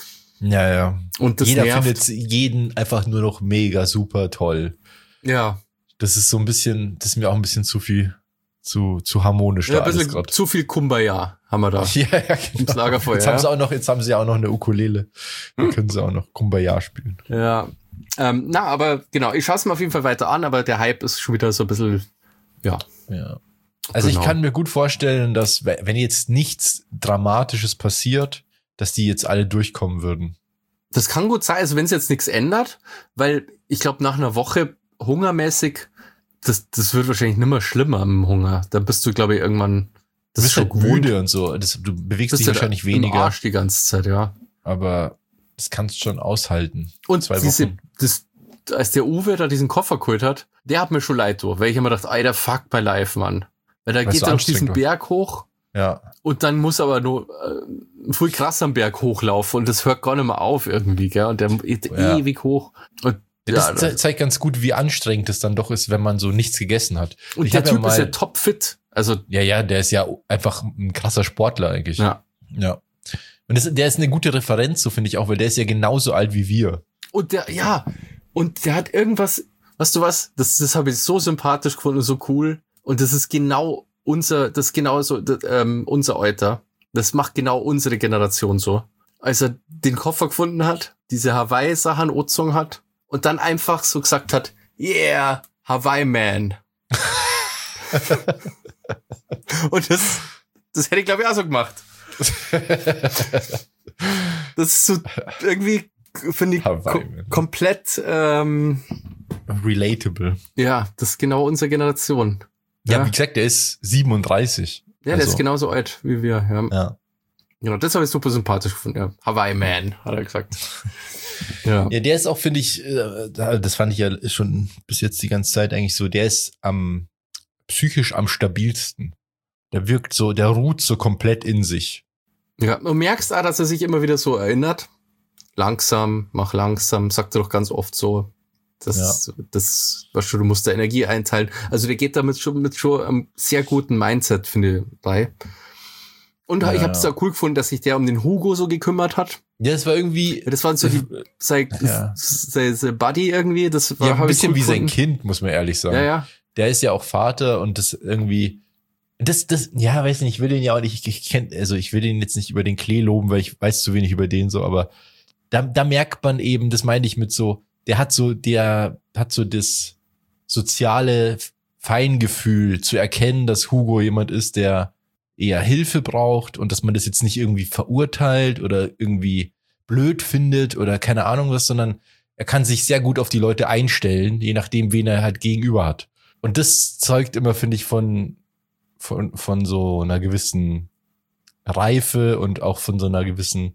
Ja, ja. Und das Jeder nervt. findet jeden einfach nur noch mega super toll. Ja, Das ist so ein bisschen, das ist mir auch ein bisschen zu viel, zu, zu harmonisch ja da ein alles bisschen gerade. zu viel Kumbaya haben wir da. Ja, ja, Ins Lagerfeuer, Jetzt haben sie ja. auch noch, jetzt haben sie ja auch noch eine Ukulele. Dann können sie auch noch Kumbaya spielen. Ja. Ähm, na, aber genau, ich schaue es mir auf jeden Fall weiter an, aber der Hype ist schon wieder so ein bisschen, ja. Ja. Also Genau. ich kann mir gut vorstellen, dass wenn jetzt nichts Dramatisches passiert, dass die jetzt alle durchkommen würden. Das kann gut sein, also wenn es jetzt nichts ändert, weil ich glaube, nach einer Woche hungermäßig, das, das wird wahrscheinlich nicht mehr schlimmer am Hunger. Da bist du, glaube ich, irgendwann, Du das bist ist halt schon gewohnt. müde und so. Das, du bewegst Bist dich du wahrscheinlich im weniger, Arsch die ganze Zeit, ja. aber das kannst du schon aushalten. Und Zwei diese, Wochen. das, als der Uwe da diesen Koffer geholt hat, der hat mir schon leid durch, weil ich immer dachte, Alter, fuck my life, Mann. Weil da Weil es geht so er auf diesen anstrengend Berg hoch Ja. und dann muss aber nur äh, voll krass am Berg hochlaufen und das hört gar nicht mehr auf irgendwie, gell? Und der geht Ja. ewig hoch. Und Ja, ja, das ze- zeigt ganz gut, wie anstrengend es dann doch ist, wenn man so nichts gegessen hat. und ich der hab ja Typ ist mal- ja topfit. Also, Ja, ja, der ist ja einfach ein krasser Sportler eigentlich. ja. Ja. Und das, der ist eine gute Referenz, so finde ich auch, weil der ist ja genauso alt wie wir. Und der, ja, und der hat irgendwas, weißt du was, das, das habe ich so sympathisch gefunden und so cool. Und das ist genau unser, das ist genau so, das, ähm, unser Alter. Das macht genau unsere Generation so. Als er den Koffer gefunden hat, diese Hawaii-Sachen angezogen hat und dann einfach so gesagt hat, yeah, Hawaii Man. Und das, das hätte ich glaube ich auch so gemacht. Das ist so irgendwie, finde ich, Hawaii ko Man. komplett, ähm, Relatable. ja, das ist genau unsere Generation. Ja, Ja. wie gesagt, der ist siebenunddreißig. Ja, der Also, ist genauso alt wie wir. Ja. Ja. Genau, das habe ich super sympathisch gefunden. Ja. Hawaii Man, hat er gesagt. Ja. Ja, der ist auch, finde ich, äh, das fand ich ja schon bis jetzt die ganze Zeit eigentlich so, der ist am psychisch am stabilsten. Der wirkt so, der ruht so komplett in sich. Ja, du merkst auch, dass er sich immer wieder so erinnert. Langsam, mach langsam, sagt er doch ganz oft so. Das, das, weißt du, du musst da Energie einteilen. Also der geht damit schon mit schon einem sehr guten Mindset, finde ich, bei. Und Ja, ich habe es ja. auch cool gefunden, dass sich der um den Hugo so gekümmert hat. Ja, das war irgendwie, Das waren so die, sein, Ja. sein, sein Buddy irgendwie. Das war ja, ein hab ich bisschen cool wie sein gefunden. Kind, muss man ehrlich sagen. Ja, ja. Der ist ja auch Vater und das irgendwie, das, das, ja, weiß nicht, ich will den ja auch nicht, ich, ich kenn, also ich will den jetzt nicht über den Klee loben, weil ich weiß zu wenig über den so, aber da, da merkt man eben, das meine ich mit so, der hat so, der hat so das soziale Feingefühl zu erkennen, dass Hugo jemand ist, der eher Hilfe braucht und dass man das jetzt nicht irgendwie verurteilt oder irgendwie blöd findet oder keine Ahnung was, sondern er kann sich sehr gut auf die Leute einstellen, je nachdem, wen er halt gegenüber hat. Und das zeugt immer, finde ich, von, von, von so einer gewissen Reife und auch von so einer gewissen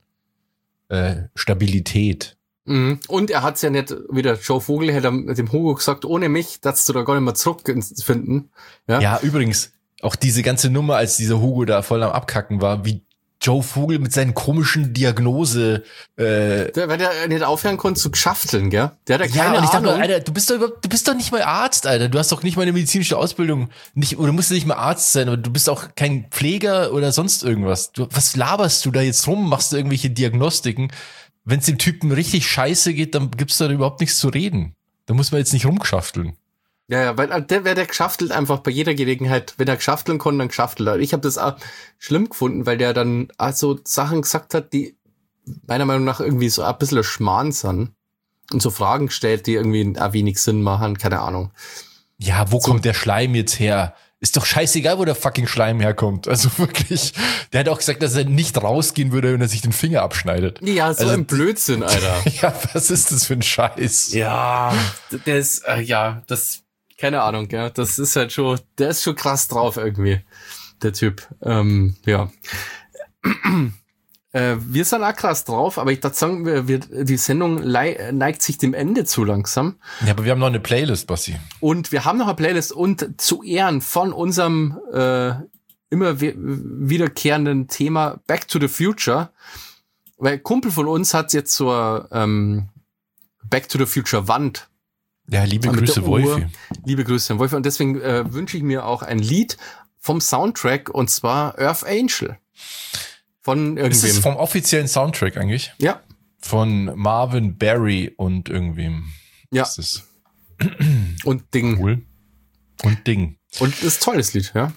äh, Stabilität. Mhm. Und er hat's ja nicht, wie der Joe Vogel hätte dem Hugo gesagt, ohne mich, darfst du da gar nicht mehr zurückfinden. Ja. Ja, übrigens, auch diese ganze Nummer, als dieser Hugo da voll am Abkacken war, wie Joe Vogel mit seinen komischen Diagnose, äh, Der, weil der nicht aufhören konnte zu schafteln, gell? Der hat ja ja, keine und ich dachte, Ahnung. mir, Alter, du bist doch überhaupt, du bist doch nicht mal Arzt, Alter. Du hast doch nicht mal eine medizinische Ausbildung, nicht, oder musst du nicht mal Arzt sein, aber du bist auch kein Pfleger oder sonst irgendwas. Du, was laberst du da jetzt rum? Machst du irgendwelche Diagnostiken? Wenn es dem Typen richtig scheiße geht, dann gibt's da überhaupt nichts zu reden. Da muss man jetzt nicht rumschafteln. Ja, ja, weil der wäre der geschaftelt einfach bei jeder Gelegenheit. Wenn er geschafteln konnte, dann geschaftelt er. Ich habe das auch schlimm gefunden, weil der dann also Sachen gesagt hat, die meiner Meinung nach irgendwie so ein bisschen Schmarrn sind. Und so Fragen stellt, die irgendwie auch wenig Sinn machen, keine Ahnung. Ja, wo So. kommt der Schleim jetzt her? Ist doch scheißegal, wo der fucking Schleim herkommt. Also wirklich, der hat auch gesagt, dass er nicht rausgehen würde, wenn er sich den Finger abschneidet. Ja, so Also- ein Blödsinn, Alter. Ja, was ist das für ein Scheiß? Ja, der ist, äh, ja, das, keine Ahnung, ja, das ist halt schon, der ist schon krass drauf irgendwie, der Typ. Ähm, ja. Äh, wir sind auch krass drauf, aber ich dachte sagen, wir, wir, die Sendung lei- neigt sich dem Ende zu langsam. Ja, aber wir haben noch eine Playlist, Basti. Und wir haben noch eine Playlist und zu Ehren von unserem äh, immer we- wiederkehrenden Thema Back to the Future, weil ein Kumpel von uns hat jetzt so eine ähm, Back to the Future Wand. Ja, liebe Mit Grüße, der Uhr. Wolfi. Liebe Grüße an Wolfi. Und deswegen äh, wünsche ich mir auch ein Lied vom Soundtrack, und zwar Earth Angel. Von Ist es irgendwem. vom offiziellen Soundtrack eigentlich? Ja, Von Marvin Berry und irgendwem. ja. Das ist Und Ding. cool. Und Ding. Und das ist ein tolles Lied, ja.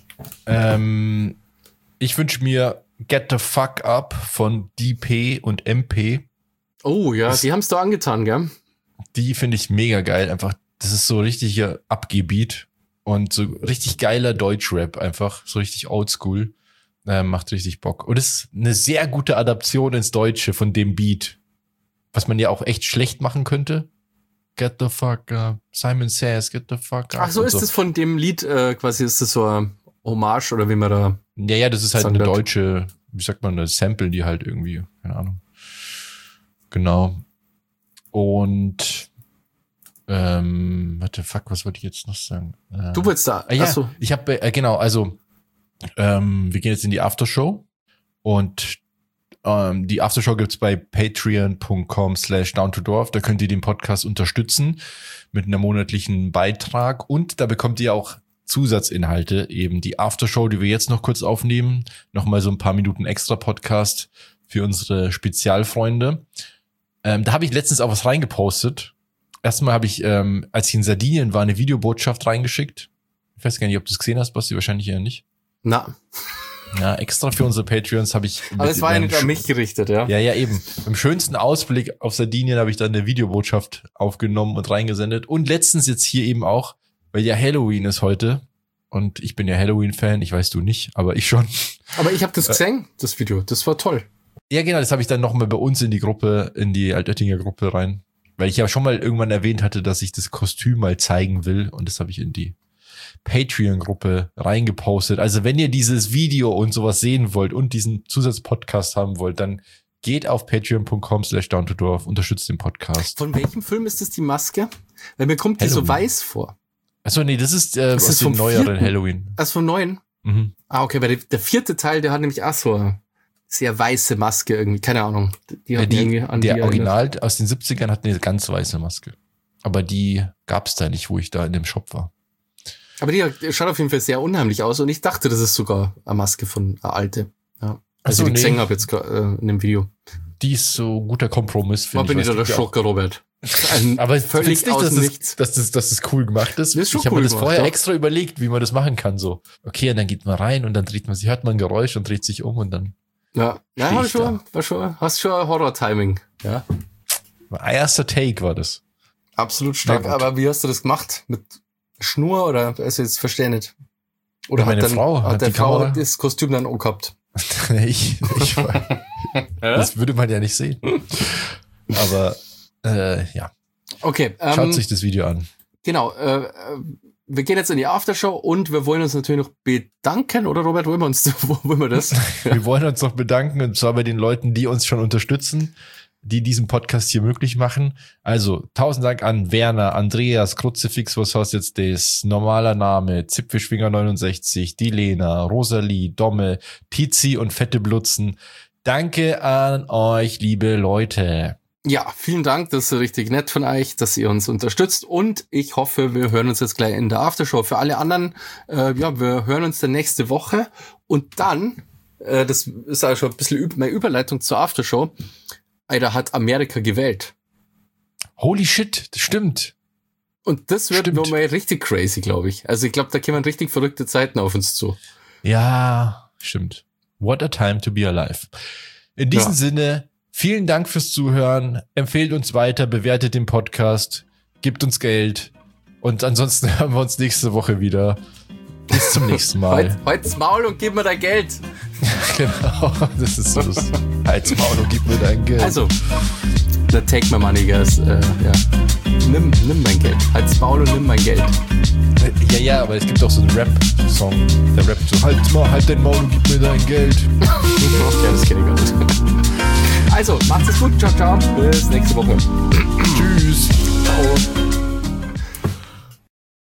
Ähm, ich wünsche mir Get the Fuck Up von D P und M P. Oh ja, Das- die haben es doch angetan, gell? Die finde ich mega geil. Einfach, das ist so richtiger Abgebeat und so richtig geiler Deutschrap einfach. So richtig oldschool. Äh, macht richtig Bock. Und es ist eine sehr gute Adaption ins Deutsche von dem Beat. Was man ja auch echt schlecht machen könnte. Get the fuck up. Simon Says, get the fuck up. Ach so, und ist das von dem Lied äh, quasi, ist das so ein Hommage oder wie man da... Ja, ja, das ist halt Sagen eine wird. deutsche, wie sagt man, eine Sample, die halt irgendwie, keine Ahnung. Genau. Und ähm, warte, fuck, was wollte ich jetzt noch sagen? Äh, Du wolltest da... ah, ja, Ach so. ich habe, äh, genau, also ähm, wir gehen jetzt in die Aftershow und ähm, die Aftershow gibt's bei patreon.com slash down to dorf. Da könnt ihr den Podcast unterstützen mit einem monatlichen Beitrag und da bekommt ihr auch Zusatzinhalte, eben die Aftershow, die wir jetzt noch kurz aufnehmen, nochmal so ein paar Minuten extra Podcast für unsere Spezialfreunde. Ähm, da habe ich letztens auch was reingepostet. Erstmal habe ich, ähm, als ich in Sardinien war, eine Videobotschaft reingeschickt. Ich weiß gar nicht, ob du es gesehen hast, Basti, wahrscheinlich eher nicht. Na, Ja, extra für unsere Patreons habe ich... aber mit es war ja meinem nicht an mich gerichtet, ja. Ja, ja, eben. Im schönsten Ausblick auf Sardinien habe ich dann eine Videobotschaft aufgenommen und reingesendet. Und letztens jetzt hier eben auch, weil ja Halloween ist heute. Und ich bin ja Halloween-Fan, ich weiß du nicht, aber ich schon. Aber ich habe das gesehen, das Video. Das war toll. Ja, genau, das habe ich dann nochmal bei uns in die Gruppe, in die Altöttinger Gruppe rein. Weil ich ja schon mal irgendwann erwähnt hatte, dass ich das Kostüm mal zeigen will. Und das habe ich in die Patreon-Gruppe reingepostet. Also wenn ihr dieses Video und sowas sehen wollt und diesen Zusatzpodcast haben wollt, dann geht auf patreon.com slash down to dorf, unterstützt den Podcast. Von welchem Film ist das die Maske? Weil mir kommt die Halloween. so weiß vor. Achso, nee, das ist, äh, Das aus ist dem vom neueren vierten. Halloween. Also vom neuen? Mhm. Ah, okay, weil der, der vierte Teil, der hat nämlich auch so eine sehr weiße Maske irgendwie. Keine Ahnung. Die Ja, hat mir die, irgendwie an der die Original aus den siebzigern hat eine ganz weiße Maske. Aber die gab's da nicht, wo ich da in dem Shop war. Aber die schaut auf jeden Fall sehr unheimlich aus und ich dachte, das ist sogar eine Maske von einer alte. Ja. Also so, ich die nee. gesehen habe jetzt gra- äh, in dem Video. Die ist so ein guter Kompromiss, War finde bin ich. ich da der weil es gibt ja auch- Schocker, Robert. Ein Aber völlig völlig nicht, aus dass dem das, Nichts. dass, das, dass das cool gemacht ist. Das ist schon ich habe cool mir das gemacht, vorher ja. extra überlegt, wie man das machen kann. So, okay, und dann geht man rein und dann dreht man sich, hört man ein Geräusch und dreht sich um und dann Ja, ja Steh war ich schon, war schon, hast schon Horror-Timing. Ja, erster Take war das. absolut stark. Na gut. Aber wie hast du das gemacht? Mit Schnur oder, also jetzt verstehe nicht. Oder Ja, meine hat, dann, Frau hat, hat der die Frau Kamera- das Kostüm dann auch gehabt? ich, ich das würde man ja nicht sehen. Aber äh, ja, Okay, schaut ähm, sich das Video an. genau. Äh, äh, wir gehen jetzt in die Aftershow und wir wollen uns natürlich noch bedanken, oder Robert, wollen wir uns, wo wollen wir das? Wir wollen uns noch bedanken, und zwar bei den Leuten, die uns schon unterstützen, die diesen Podcast hier möglich machen. Also tausend Dank an Werner, Andreas, Kruzifix, was heißt jetzt das? Normaler Name, Zipfelschwinger neunundsechzig, die Lena, Rosalie, Domme, Tizi und Fette Blutzen. Danke an euch, liebe Leute. Ja, vielen Dank, das ist richtig nett von euch, dass ihr uns unterstützt und ich hoffe, wir hören uns jetzt gleich in der Aftershow. Für alle anderen, äh, ja, wir hören uns dann nächste Woche und dann, äh, das ist auch schon ein bisschen üb- meine Überleitung zur Aftershow, Alter, hat Amerika gewählt. Holy shit, das stimmt. Und das wird Stimmt. nochmal richtig crazy, glaube ich. Also ich glaube, da kommen richtig verrückte Zeiten auf uns zu. Ja, stimmt. What a time to be alive. In diesem Ja. Sinne, vielen Dank fürs Zuhören. Empfehlt uns weiter, bewertet den Podcast, gebt uns Geld. Und ansonsten hören wir uns nächste Woche wieder. Bis zum nächsten Mal. Halt, halt's Maul und gib mir dein Geld. Genau, das ist so das. Halt's Maul und gib mir dein Geld. Also, the take my money, guys. Äh, ja. Nimm, nimm mein Geld. Halt's Maul und nimm mein Geld. Ja, ja, aber es gibt auch so einen Rap-Song. Der rappt so, halt's Maul, halt dein Maul und gib mir dein Geld. Okay, das kenne ich gar nicht. Also, macht's es gut. Ciao, ciao. Bis nächste Woche. Tschüss. Ciao.